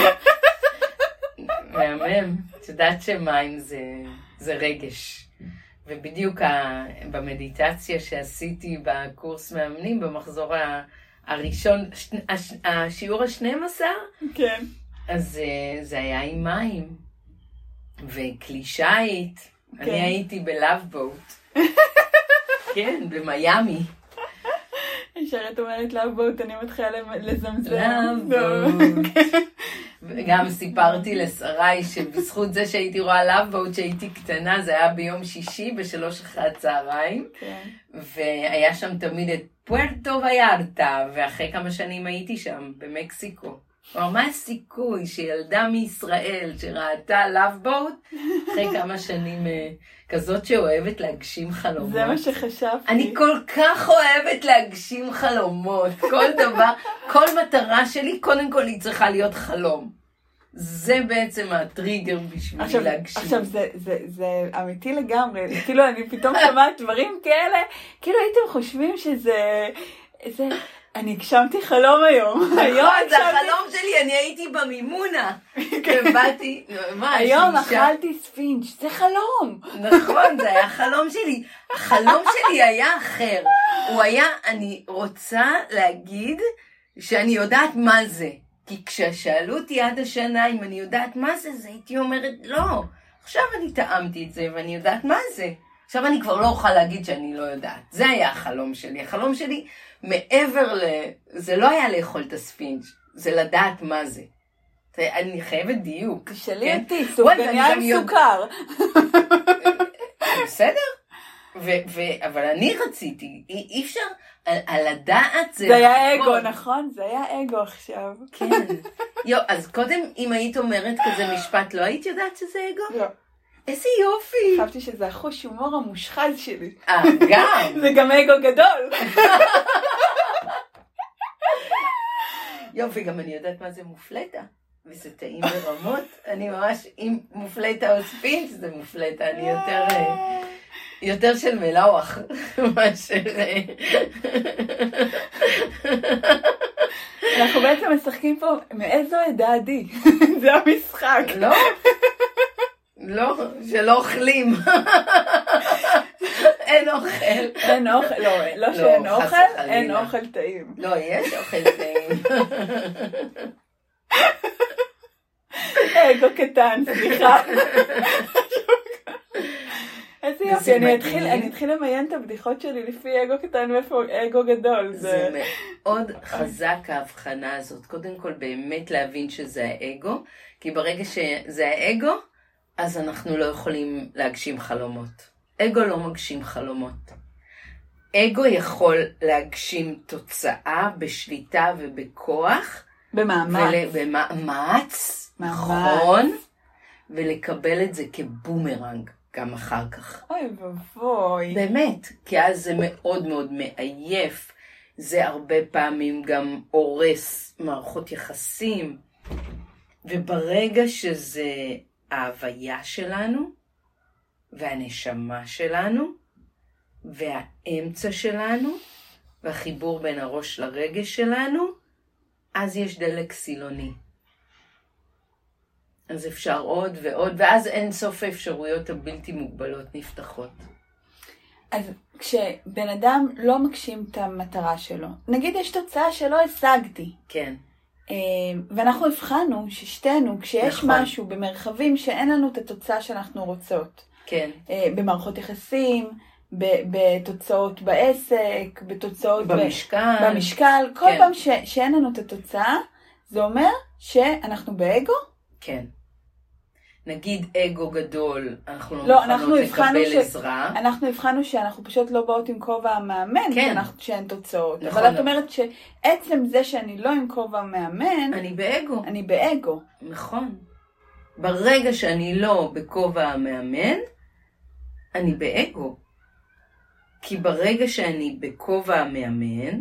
מהמם. את יודעת שמים זה רגש. ובדיוק במדיטציה שעשיתי בקורס מאמנים, במחזור הראשון, השיעור ה-12, כן. אז זה היה עם מים. וכלי שייט. כן. אני הייתי בלאבבוט. כן, במיימי. ישרת אומרת לאבבוט, אני מתחילה לזמזם. לאבבוט. וגם סיפרתי לשרי שבזכות זה שהייתי רואה לאבבוט שהייתי קטנה, זה היה ביום שישי ב3:00 צהריים. כן. והיה שם תמיד את פוארטו ויארטה, ואחרי כמה שנים הייתי שם, במקסיקו. כלומר, מה הסיכוי שילדה מישראל שראתה לאבבוט, אחרי כמה שנים כזאת שאוהבת להגשים חלומות. זה מה שחשבתי. אני כל כך אוהבת להגשים חלומות. כל דבר, כל מטרה שלי, קודם כל היא צריכה להיות חלום. זה בעצם הטריגר בשביל להגשים. עכשיו, זה אמיתי לגמרי. כאילו, אני פתאום שומעת דברים כאלה, כאילו הייתם חושבים שזה... אני הגשמתי חלום היום. נכון, זה החלום שלי, אני הייתי במימונה. ובאתי, היום אכלתי ספינג', זה חלום. נכון, זה היה חלום שלי. החלום שלי היה אחר. הוא היה, אני רוצה להגיד שאני יודעת מה זה. כי כששאלו אותי עד השנה אם אני יודעת מה זה, זה הייתי אומרת לא. עכשיו אני טעמתי את זה ואני יודעת מה זה. עכשיו אני כבר לא אוכל להגיד שאני לא יודעת. זה היה החלום שלי. החלום שלי מעבר זה לא היה לאכול את הספינג', זה לדעת מה זה. אני חייבת דיוק. תשאלי אותי, סופגניה עם סוכר. בסדר? אבל אני רציתי, אי אפשר, על הדעת זה היה אגו, נכון? זה היה אגו עכשיו. כן. אז קודם, אם היית אומרת כזה משפט, לא היית יודעת שזה אגו? לא. איזה יופי. חשבתי שזה החוש הומור המושחז שלי. גם. זה גם אגו גדול. יופי, גם אני יודעת מה זה מופלטה. וזה טעים ברמות. אני ממש, אם מופלטה או ספינץ, זה מופלטה. אני יותר של מלאוח. מאשר... אנחנו בעצם משחקים פה מאיזו עדה עדי. זה המשחק. לא? לא, שלא אוכלים. אין אוכל. אין אוכל, לא שאין אוכל, אין אוכל טעים. לא, יש אוכל טעים. אגו קטן, סליחה. איזה יופי, אני אתחיל למיין את הבדיחות שלי לפי אגו קטן ואיפה אגו גדול. זה מאוד חזק ההבחנה הזאת. קודם כל באמת להבין שזה האגו, כי ברגע שזה האגו, אז אנחנו לא יכולים להגשים חלומות. אגו לא מגשים חלומות. אגו יכול להגשים תוצאה בשליטה ובכוח. במאמץ. נכון. ולקבל את זה כבומרנג גם אחר כך. אוי ובוי. באמת, כי אז זה מאוד מאוד מעייף. זה הרבה פעמים גם הורס מערכות יחסים. וברגע שזה ההוויה שלנו, והנשמה שלנו, והאמצע שלנו, והחיבור בין הראש לרגש שלנו, אז יש דלק סילוני. אז אפשר עוד ועוד, ואז אין סוף האפשרויות הבלתי מוגבלות נפתחות. אז כשבן אדם לא מגשים את המטרה שלו, נגיד יש תוצאה שלא השגתי. כן. ואנחנו הבחנו ששתינו, כשיש נכון. משהו במרחבים שאין לנו את התוצאה שאנחנו רוצות. כן. במערכות יחסים, בתוצאות בעסק, בתוצאות במשקל. כל פעם שאין לנו את התוצאה, זה אומר שאנחנו באגו? כן. נגיד אגו גדול, אנחנו לא מוכנות לקבל עזרה. אנחנו הבחנו שאנחנו פשוט לא באות עם כובע המאמן, כן. שאין תוצאות. נכון. אבל את אומרת שעצם זה שאני לא עם כובע מאמן, אני באגו. נכון. ברגע שאני לא בכובע המאמן, אני באגו. כי ברגע שאני בכובע המאמן,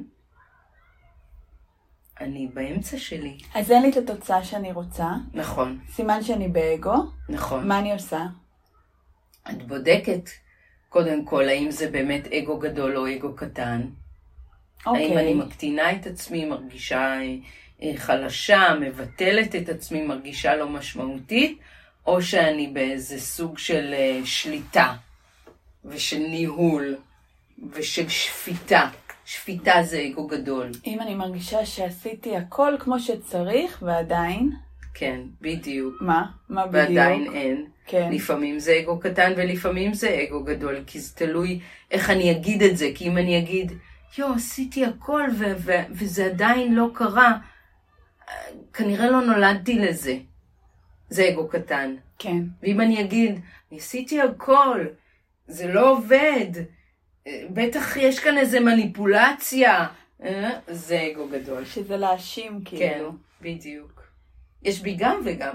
אני באמצע שלי. אז אין לי את התוצאה שאני רוצה. נכון. סימן שאני באגו. נכון. מה אני עושה? את בודקת, קודם כל, האם זה באמת אגו גדול או אגו קטן. האם אני מקטינה את עצמי, מרגישה חלשה, מבטלת את עצמי, מרגישה לא משמעותית, או שאני באיזה סוג של שליטה, ושל ניהול, ושל שפיטה. שפיטה זה אגו גדול. אם אני מרגישה שעשיתי הכל כמו שצריך, ועדיין? כן, בדיוק. מה בדיוק? ועדיין אין. כן. לפעמים זה אגו קטן ולפעמים זה אגו גדול, כי זה תלוי איך אני אגיד את זה. כי אם אני אגיד, עשיתי הכל וזה עדיין לא קרה, כנראה לא נולדתי לזה. זה אגו קטן. כן. ואם אני אגיד, עשיתי הכל, זה לא עובד, בטח יש כאן איזה מניפולציה, זה אגו גדול. שזה להאשים כאילו. כן, בדיוק. יש בי גם וגם.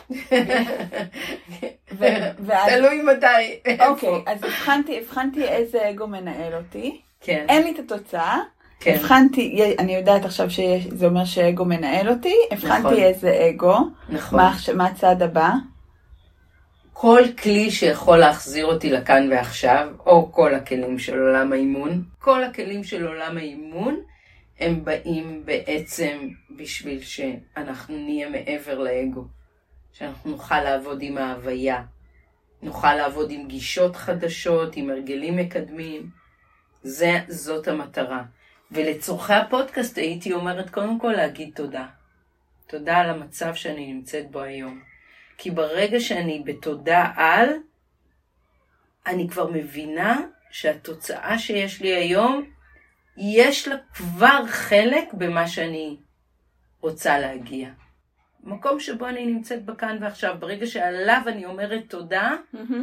תלוי מתי. אוקיי, אז הבחנתי איזה אגו מנהל אותי. כן. אין לי את התוצאה. כן. הבחנתי, אני יודעת עכשיו שזה אומר שאגו מנהל אותי. הבחנתי איזה אגו. נכון. מה הצעד הבא? כל כלי שיכול להחזיר אותי לכאן ועכשיו, או כל הכלים של עולם האימון, כל הכלים של עולם האימון, הם באים בעצם בשביל שאנחנו נהיה מעבר לאגו. שאנחנו נוכל לעבוד עם ההוויה, נוכל לעבוד עם גישות חדשות, עם הרגלים מקדמים. זאת המטרה. ולצורכי הפודקאסט הייתי אומרת קודם כל להגיד תודה. תודה על המצב שאני נמצאת בו היום. כי ברגע שאני בתודה אני כבר מבינה שהתוצאה שיש לי היום, יש לה כבר חלק במה שאני רוצה להגיע. מקום שבו אני נמצאת בכאן ועכשיו, ברגע שעליו אני אומרת תודה,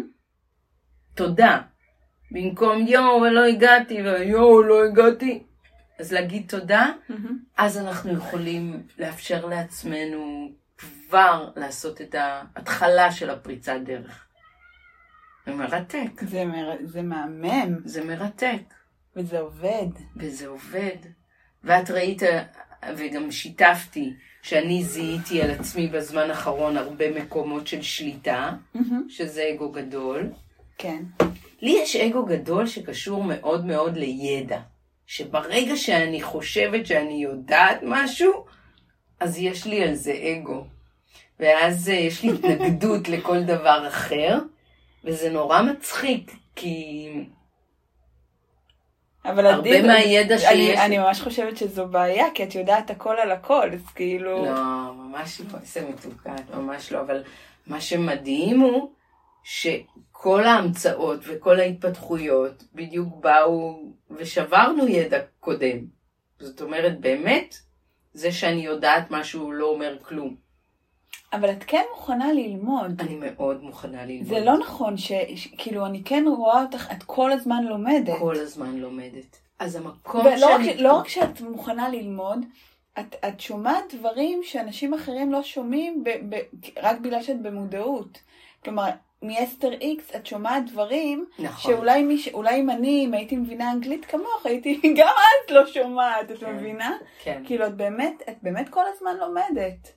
תודה. במקום לא הגעתי לא הגעתי, אז להגיד תודה, אז אנחנו יכולים לאפשר לעצמנו כבר לעשות את ההתחלה של הפריצת דרך. זה מרתק. זה מהמם. זה מרתק. וזה עובד. וזה עובד. ואת ראית, וגם שיתפתי, שאני זיהיתי על עצמי בזמן האחרון הרבה מקומות של שליטה, שזה אגו גדול. כן. לי יש אגו גדול שקשור מאוד מאוד לידע. שברגע שאני חושבת שאני יודעת משהו, אז יש לי על זה אגו. ואז יש לי התנגדות לכל דבר אחר, וזה נורא מצחיק, כי הרבה מהידע שיש... אני ממש חושבת שזו בעיה, כי את יודעת הכל על הכל, אז כאילו... לא, ממש לא, זה מתוקת, ממש לא, אבל מה שמדהים הוא שכל ההמצאות וכל ההתפתחויות בדיוק באו ושברנו ידע קודם. זאת אומרת, באמת, זה שאני יודעת משהו לא אומר כלום. אבל את כן מוכנה ללמוד. אני מאוד מוכנה ללמוד. זה לא נכון כאילו אני כן רואה אותך, את כל הזמן לומדת. כל הזמן לומדת. אז המקום לא רק שאת מוכנה ללמוד, את שומעת דברים שאנשים אחרים לא שומעים רק בגלל שאת במודעות. כלומר, מאסתר איקס את שומעת דברים, נכון. שאולי אם הייתי מבינה אנגלית כמוך, הייתי גם אז לא שומעת, את מבינה? כן. כאילו את באמת כל הזמן לומדת.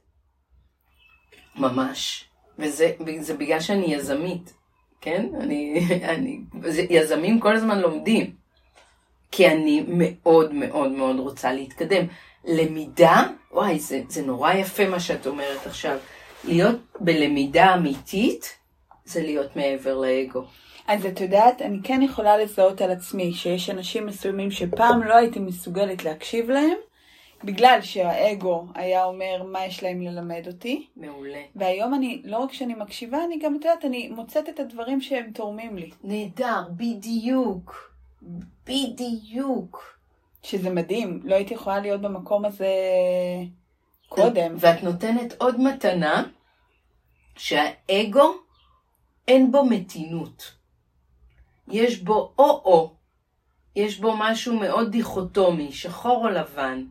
ממש. וזה בגלל שאני יזמית, כן? יזמים כל הזמן לומדים. כי אני מאוד מאוד מאוד רוצה להתקדם. למידה, וואי, זה נורא יפה מה שאת אומרת עכשיו. להיות בלמידה אמיתית, זה להיות מעבר לאגו. אז את יודעת, אני כן יכולה לזהות על עצמי, שיש אנשים מסוימים שפעם לא הייתי מסוגלת להקשיב להם, בגלל שהאגו היה אומר מה יש להם ללמד אותי. מעולה. והיום לא רק שאני מקשיבה, אני גם יודעת, אני מוצאת את הדברים שהם תורמים לי. נהדר, בדיוק. בדיוק. שזה מדהים, לא הייתי יכולה להיות במקום הזה קודם. ואת נותנת עוד מתנה, שהאגו אין בו מתינות. יש בו או. יש בו משהו מאוד דיכוטומי, שחור או לבן.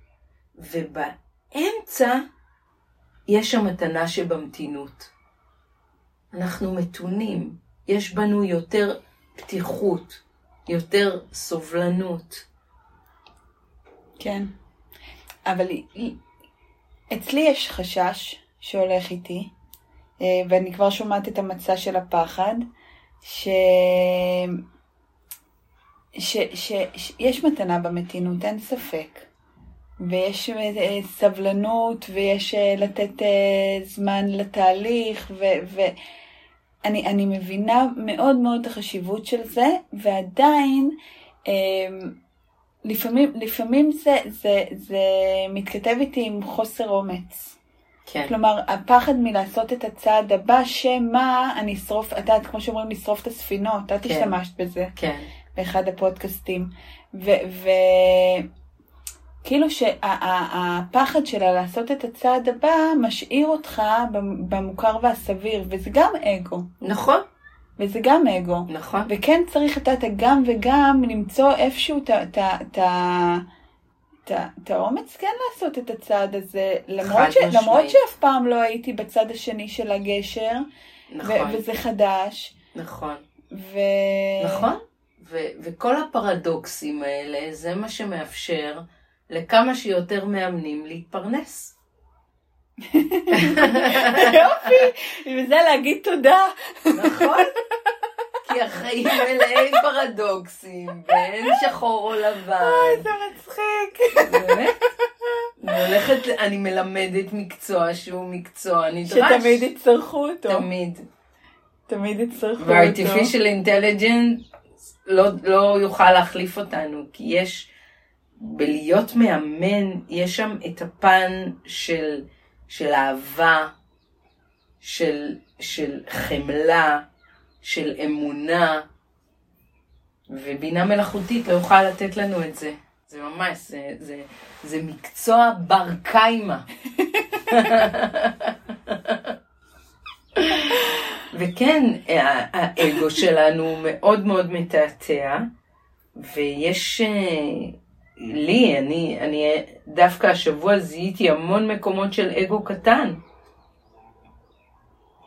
ובאמצע יש המתנה שבמתינות. אנחנו מתונים. יש בנו יותר פתיחות, יותר סובלנות. כן. אבל אצלי יש חשש שהולך איתי, ואני כבר שומעת את המצע של הפחד, שיש מתנה במתינות, אין ספק. ויש סבלנות, ויש לתת זמן לתהליך, ואני מבינה מאוד מאוד את החשיבות של זה, ועדיין לפעמים זה מתכתב איתי עם חוסר אומץ. כן. כלומר, הפחד מלעשות את הצעד הבא, שמה אני אשרוף, כמו שאומרים, לשרוף את הספינות, את השתמשת בזה. כן. באחד הפודקאסטים. כאילו שהפחד שלה לעשות את הצעד הבא, משאיר אותך במוכר והסביר, וזה גם אגו. נכון. וזה גם אגו. נכון. וכן צריך את הגם וגם למצוא איפשהו את האומץ כן לעשות את הצעד הזה, למרות שאף פעם לא הייתי בצד השני של הגשר, נכון. וזה חדש. נכון. נכון. וכל הפרדוקסים האלה, זה מה שמאפשר לכמה שיותר מאמנים להתפרנס. יופי, וזה להגיד תודה. נכון. כי החיים מלאי פרדוקסים, ואין שחור או לבן. אוי, זה מצחיק. באמת? אני מלמדת מקצוע שהוא מקצוע נדרש. שתמיד יצטרכו אותו. תמיד יצטרכו אותו. ו-artificial intelligence לא יוכל להחליף אותנו, כי יש, בלהיות מאמן, יש שם את הפן של אהבה, של חמלה, של אמונה, ובינה מלאכותית לא יוכל לתת לנו את זה. זה ממש, זה מקצוע בר קיימא. וכן, האגו שלנו מאוד מאוד מתעתע, ויש לי, אני דווקא השבוע זיהיתי המון מקומות של אגו קטן.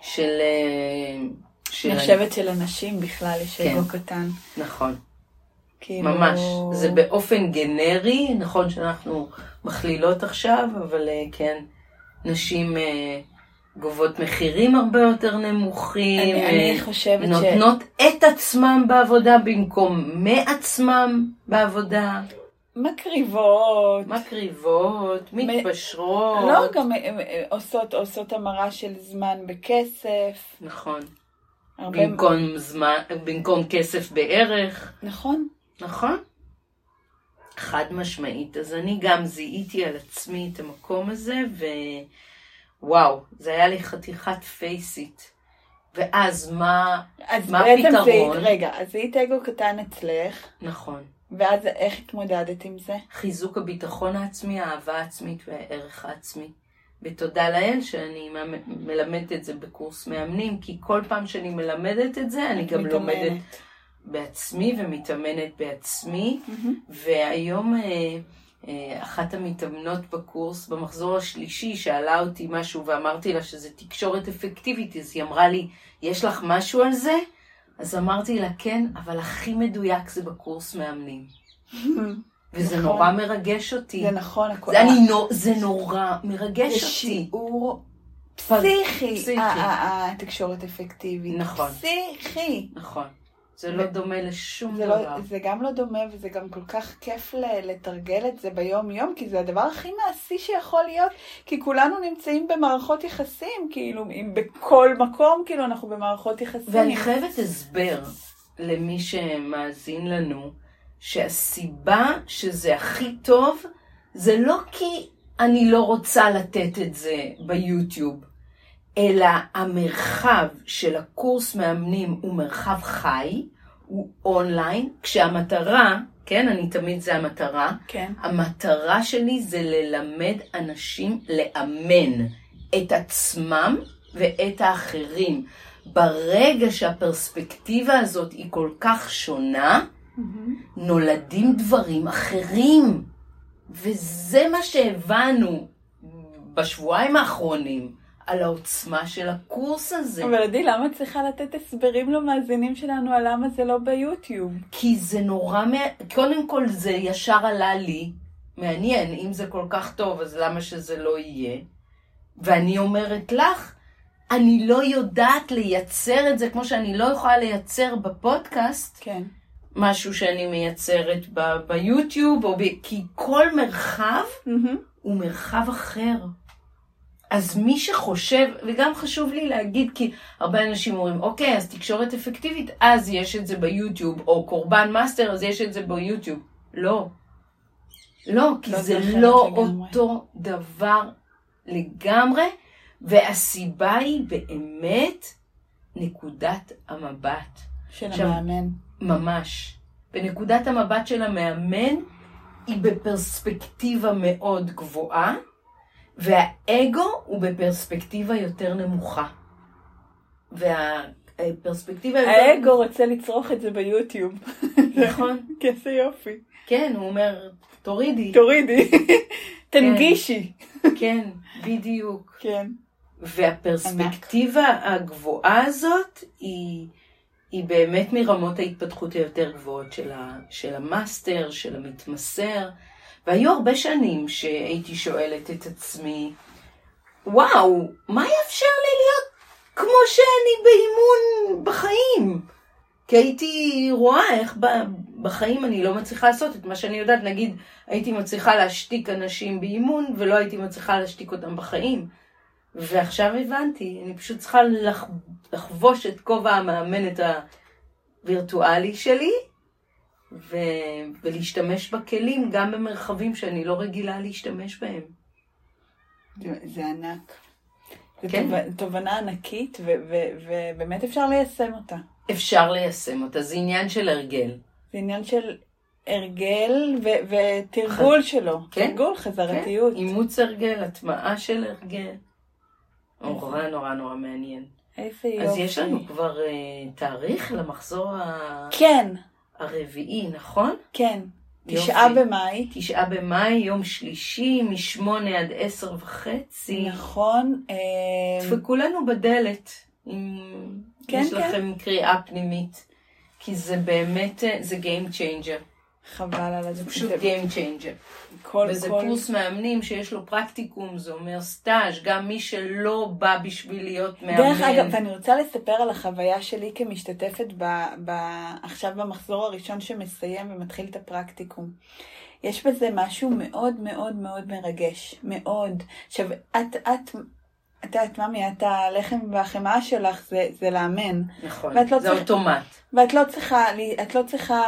אני חושבת שלאנשים בכלל יש אגו קטן. נכון. כאילו... ממש, זה באופן גנרי, נכון שאנחנו מכלילות עכשיו, אבל כן, נשים גובות מחירים הרבה יותר נמוכים, אני חושבת נותנות את עצמם בעבודה במקום מעצמם בעבודה. מקריבות, מתפשרות. לא, גם עושות המרה של זמן בכסף. נכון. במקום כסף בערך. נכון. נכון? חד משמעית. אז אני גם זיהיתי על עצמי את המקום הזה, ווואו, זה היה לי חתיכת פייסית. ואז מה הפתרון? רגע, אז זיהית אגו קטן אצלך. נכון. ואז איך התמודדת עם זה? חיזוק הביטחון העצמי, האהבה העצמית והערך העצמי. ותודה לאל שאני מלמדת את זה בקורס מאמנים, כי כל פעם שאני מלמדת את זה, אני גם לומדת בעצמי ומתאמנת בעצמי. והיום אחת המתאמנות בקורס במחזור השלישי שאלה אותי משהו ואמרתי לה שזה תקשורת אפקטיבית, אז היא אמרה לי, יש לך משהו על זה? אז אמרתי לה כן, אבל הכי מדויק זה בקורס מאמנים. וזה נורא מרגש אותי. זה נכון. זה נורא מרגש אותי. זה שיעור פסיכי, התקשורת אפקטיבית. נכון. פסיכי. נכון. זה לא דומה לשום דבר. זה גם לא דומה, וזה גם כל כך כיף לתרגל את זה ביום יום, כי זה הדבר הכי מעשי שיכול להיות, כי כולנו נמצאים במערכות יחסים, כאילו, בכל מקום, כאילו, אנחנו במערכות יחסים. ואני חייבת הסבר למי שמאזין לנו, שהסיבה שזה הכי טוב, זה לא כי אני לא רוצה לתת את זה ביוטיוב, אלא המרחב של הקורס מאמנים הוא מרחב חי, הוא אונליין, כשהמטרה, כן, אני תמיד זה המטרה, כן. המטרה שלי זה ללמד אנשים לאמן את עצמם ואת האחרים. ברגע שהפרספקטיבה הזאת היא כל כך שונה, נולדים דברים אחרים. וזה מה שהבנו בשבועיים האחרונים. על העוצמה של הקורס הזה. אבל עדי, למה צריכה לתת הסברים למאזינים שלנו על למה זה לא ביוטיוב? כי זה נורא, קודם כל זה ישר עלה לי, מעניין, אם זה כל כך טוב, אז למה שזה לא יהיה? ואני אומרת לך, אני לא יודעת לייצר את זה, כמו שאני לא יכולה לייצר בפודקאסט, כן. משהו שאני מייצרת ביוטיוב, כי כל מרחב הוא מרחב אחר. אז מי שחושב, וגם חשוב לי להגיד, כי הרבה אנשים אומרים, אוקיי, אז תקשורת אפקטיבית, אז יש את זה ביוטיוב, או קורבן מאסטר, אז יש את זה ביוטיוב. לא. לא, כי זה לא אותו דבר לגמרי, והסיבה היא באמת נקודת המבט. של המאמן. ממש. ונקודת המבט של המאמן היא בפרספקטיבה מאוד גבוהה, והאגו הוא בפרספקטיבה יותר נמוכה. והפרספקטיבה יותר... האגו רוצה לצרוך את זה ביוטיוב. נכון. כזה יופי. כן, הוא אומר, תורידי. תנגישי. כן, בדיוק. כן. והפרספקטיבה הגבוהה הזאת היא באמת מרמות ההתפתחות היותר גבוהות של המאסטר, של המתמסר. והיו הרבה שנים שהייתי שואלת את עצמי, וואו, מה יאפשר לי להיות כמו שאני באימון בחיים? כי הייתי רואה איך בחיים אני לא מצליחה לעשות את מה שאני יודעת. נגיד, הייתי מצליחה להשתיק אנשים באימון, ולא הייתי מצליחה להשתיק אותם בחיים. ועכשיו הבנתי, אני פשוט צריכה לחבוש את כובע המאמנת הווירטואלי שלי, ולהשתמש בכלים גם במרחבים שאני לא רגילה להשתמש בהם. זה ענק. כן. זו תובנה ענקית, ובאמת אפשר ליישם אותה. אפשר ליישם אותה, זה עניין של הרגל. זה עניין של הרגל ותרגול שלו. כן? תרגול, חזרתיות. כן? אימוץ הרגל, הטמעה של הרגל. נורא נורא נורא מעניין. איזה יופי. אז יש לנו כבר תאריך למחזור כן. הרביעי, נכון? כן. 9 במאי. 9 במאי, יום שלישי, מ8 עד 10:30. נכון. דפקו לנו בדלת, אם כן, יש לכם קריאה פנימית. כי זה באמת, זה game changer. חבל על זה. פשוט game changer. וזה קורס מאמנים שיש לו פרקטיקום, זה אומר סטאז', גם מי שלא בא בשביל להיות מאמן. דרך אגב, ואני רוצה לספר על החוויה שלי כמשתתפת עכשיו במחזור הראשון שמסיים ומתחיל את הפרקטיקום. יש בזה משהו מאוד מאוד מאוד מרגש, מאוד. עכשיו, את יודעת, ממי, את הלחם והחמאה שלך זה לאמן. נכון, זה אוטומט. ואת לא צריכה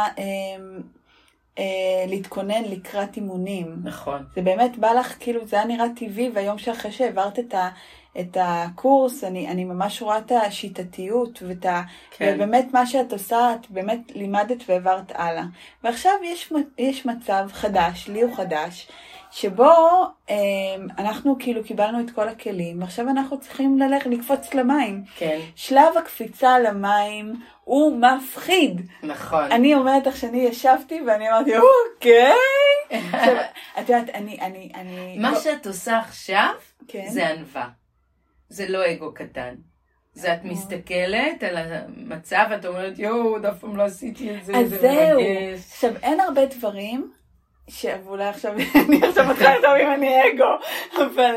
להתכונן לקראת אימונים. נכון. זה באמת בא לך, כאילו, זה היה נראה טבעי, והיום שאחרי שהעברת את הקורס, אני ממש רואה את השיטתיות, ובאמת מה שאת עושה, את באמת לימדת והעברת הלאה. ועכשיו יש מצב חדש, לי הוא חדש, שבו אנחנו כאילו קיבלנו את כל הכלים, ועכשיו אנחנו צריכים לקפוץ למים. כן. שלב הקפיצה למים הוא מפחיד. נכון. אני אומרת לך שאני ישבתי ואני אמרתי, אוקיי. עכשיו, את יודעת, אני... מה שאת עושה עכשיו, כן. זה ענווה. זה לא אגו קטן. זה את מסתכלת על המצב, את אומרת, דווקא לא עשיתי את זה, אז זה זהו. מרגש. עכשיו, אין הרבה דברים, שאולי עכשיו, אני עכשיו מתחילה לטוב אם אני אגו, אבל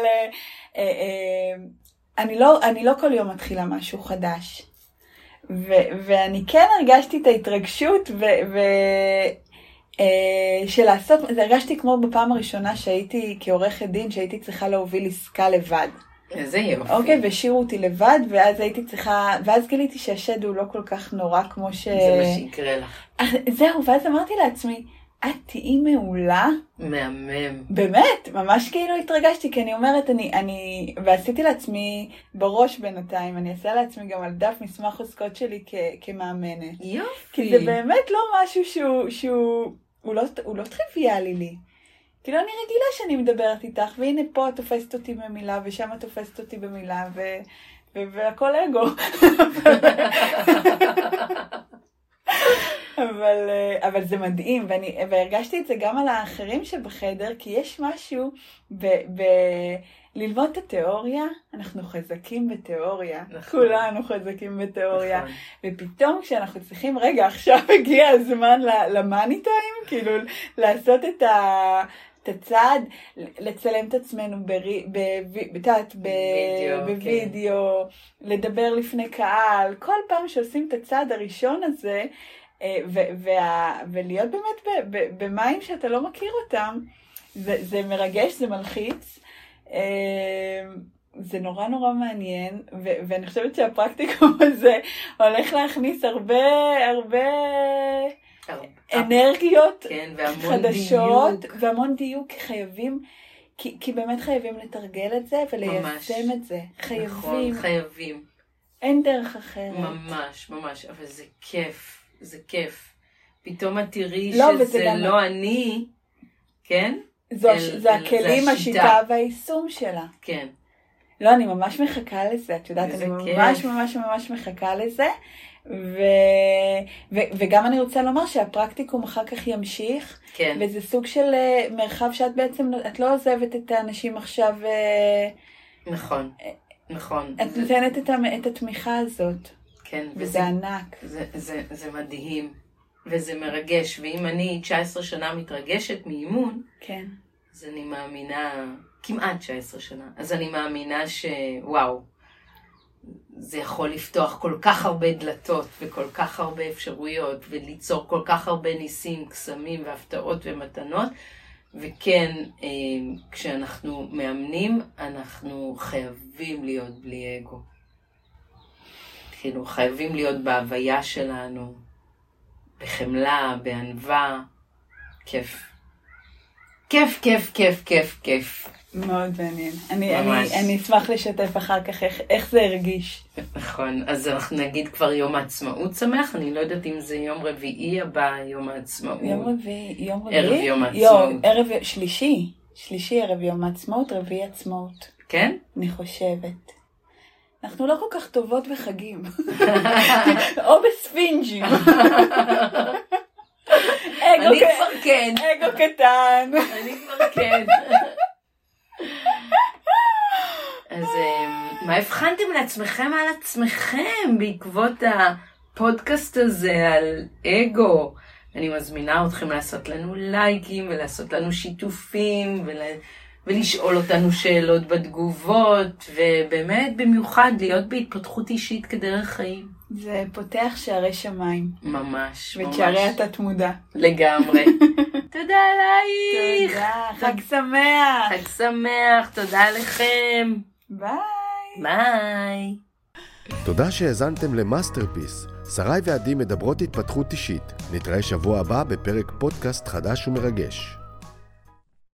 אני לא כל יום מתחילה משהו חדש. ואני כן הרגשתי את ההתרגשות של לעשות, הרגשתי כמו בפעם הראשונה שהייתי כעורכת דין, שהייתי צריכה להוביל עסקה לבד. איזה יופי. אוקיי, והשאירו אותי לבד, ואז הייתי צריכה, ואז גיליתי שהשד הוא לא כל כך נורא כמו זה מה שיקרה לך. זהו, ואז אמרתי לעצמי, את תהיי מעולה. מהמם. באמת, ממש כאילו התרגשתי, כי אני אומרת, ועשיתי לעצמי בראש בינתיים, אני אעשה לעצמי גם על דף מסמך עוסקות שלי כמאמנת. יופי. כי זה באמת לא משהו שהוא לא טריוויאלי לי. כאילו אני רגילה שאני מדברת איתך, והנה פה את תופסת אותי במילה, ושם את תופסת אותי במילה, והכל אגו. אבל זה מדהים, והרגשתי את זה גם על האחרים שבחדר, כי יש משהו ללמוד את התיאוריה, אנחנו חזקים בתיאוריה, נכון. כולנו חזקים בתיאוריה, נכון. ופתאום כשאנחנו צריכים, רגע, עכשיו הגיע הזמן למאני טיים, כאילו לעשות את הצעד, לצלם את עצמנו בווידאו, לדבר לפני קהל, כל פעם שעושים את הצעד הראשון הזה, ולהיות באמת במים שאתה לא מכיר אותם, זה מרגש, זה מלחיץ, זה נורא נורא מעניין, ואני חושבת שהפרקטיקום הזה הולך להכניס הרבה אנרגיות חדשות, והמון דיוק חייבים, כי באמת חייבים לתרגל את זה וליישם את זה. נכון, חייבים. אין דרך אחרת. ממש, ממש, אבל זה כיף. זה כיף. פתאום את תראי שזה לא אני, כן? זה הכלים, השיטה והיישום שלה. כן. לא, אני ממש מחכה לזה, את יודעת, אני ממש ממש ממש מחכה לזה, וגם אני רוצה לומר שהפרקטיקום אחר כך ימשיך, כן. וזה סוג של מרחב שאת בעצם, את לא עוזבת את האנשים עכשיו, נכון, נכון. את נותנת את התמיכה הזאת. כן, וזה ענק. זה מדהים, וזה מרגש, ואם אני 19 שנה מתרגשת מאימון, כן. אז אני מאמינה, כמעט 19 שנה, אז אני מאמינה שוואו, זה יכול לפתוח כל כך הרבה דלתות, וכל כך הרבה אפשרויות, וליצור כל כך הרבה ניסים, קסמים, והפתעות ומתנות, וכן, כשאנחנו מאמנים, אנחנו חייבים להיות בלי אגו. כאילו, חייבים להיות בהוויה שלנו, בחמלה, בענווה, כיף. כיף, כיף, כיף, כיף, כיף. מאוד מעניין. אני אשמח לשתף אחר כך איך זה הרגיש. נכון, אז אנחנו נגיד כבר יום העצמאות שמח, אני לא יודעת אם זה יום רביעי הבא, יום העצמאות. יום רביעי? ערב יום העצמאות. ערב שלישי ערב יום העצמאות, רביעי עצמאות. כן? אני חושבת. אנחנו לא כל כך טובות בחגים. או בספינג'ים. אני כבר כן. אגו קטן. אני כבר כן. אז מה הבחנתם לעצמכם על עצמכם בעקבות הפודקאסט הזה על אגו אני מזמינה אתכם לעשות לנו לייקים ולעשות לנו שיתופים ולשאול אותנו שאלות בתגובות, ובאמת במיוחד להיות בהתפתחות אישית כדרך חיים. זה פותח שערי שמיים. ממש, ממש. ושערי התת מודע. לגמרי. תודה עלייך. תודה, חג שמח. חג שמח, תודה לכם. ביי. ביי. תודה שהאזנתם למאסטרפיס. שרי ועדי מדברות התפתחות אישית. נתראה שבוע הבא בפרק פודקאסט חדש ומרגש.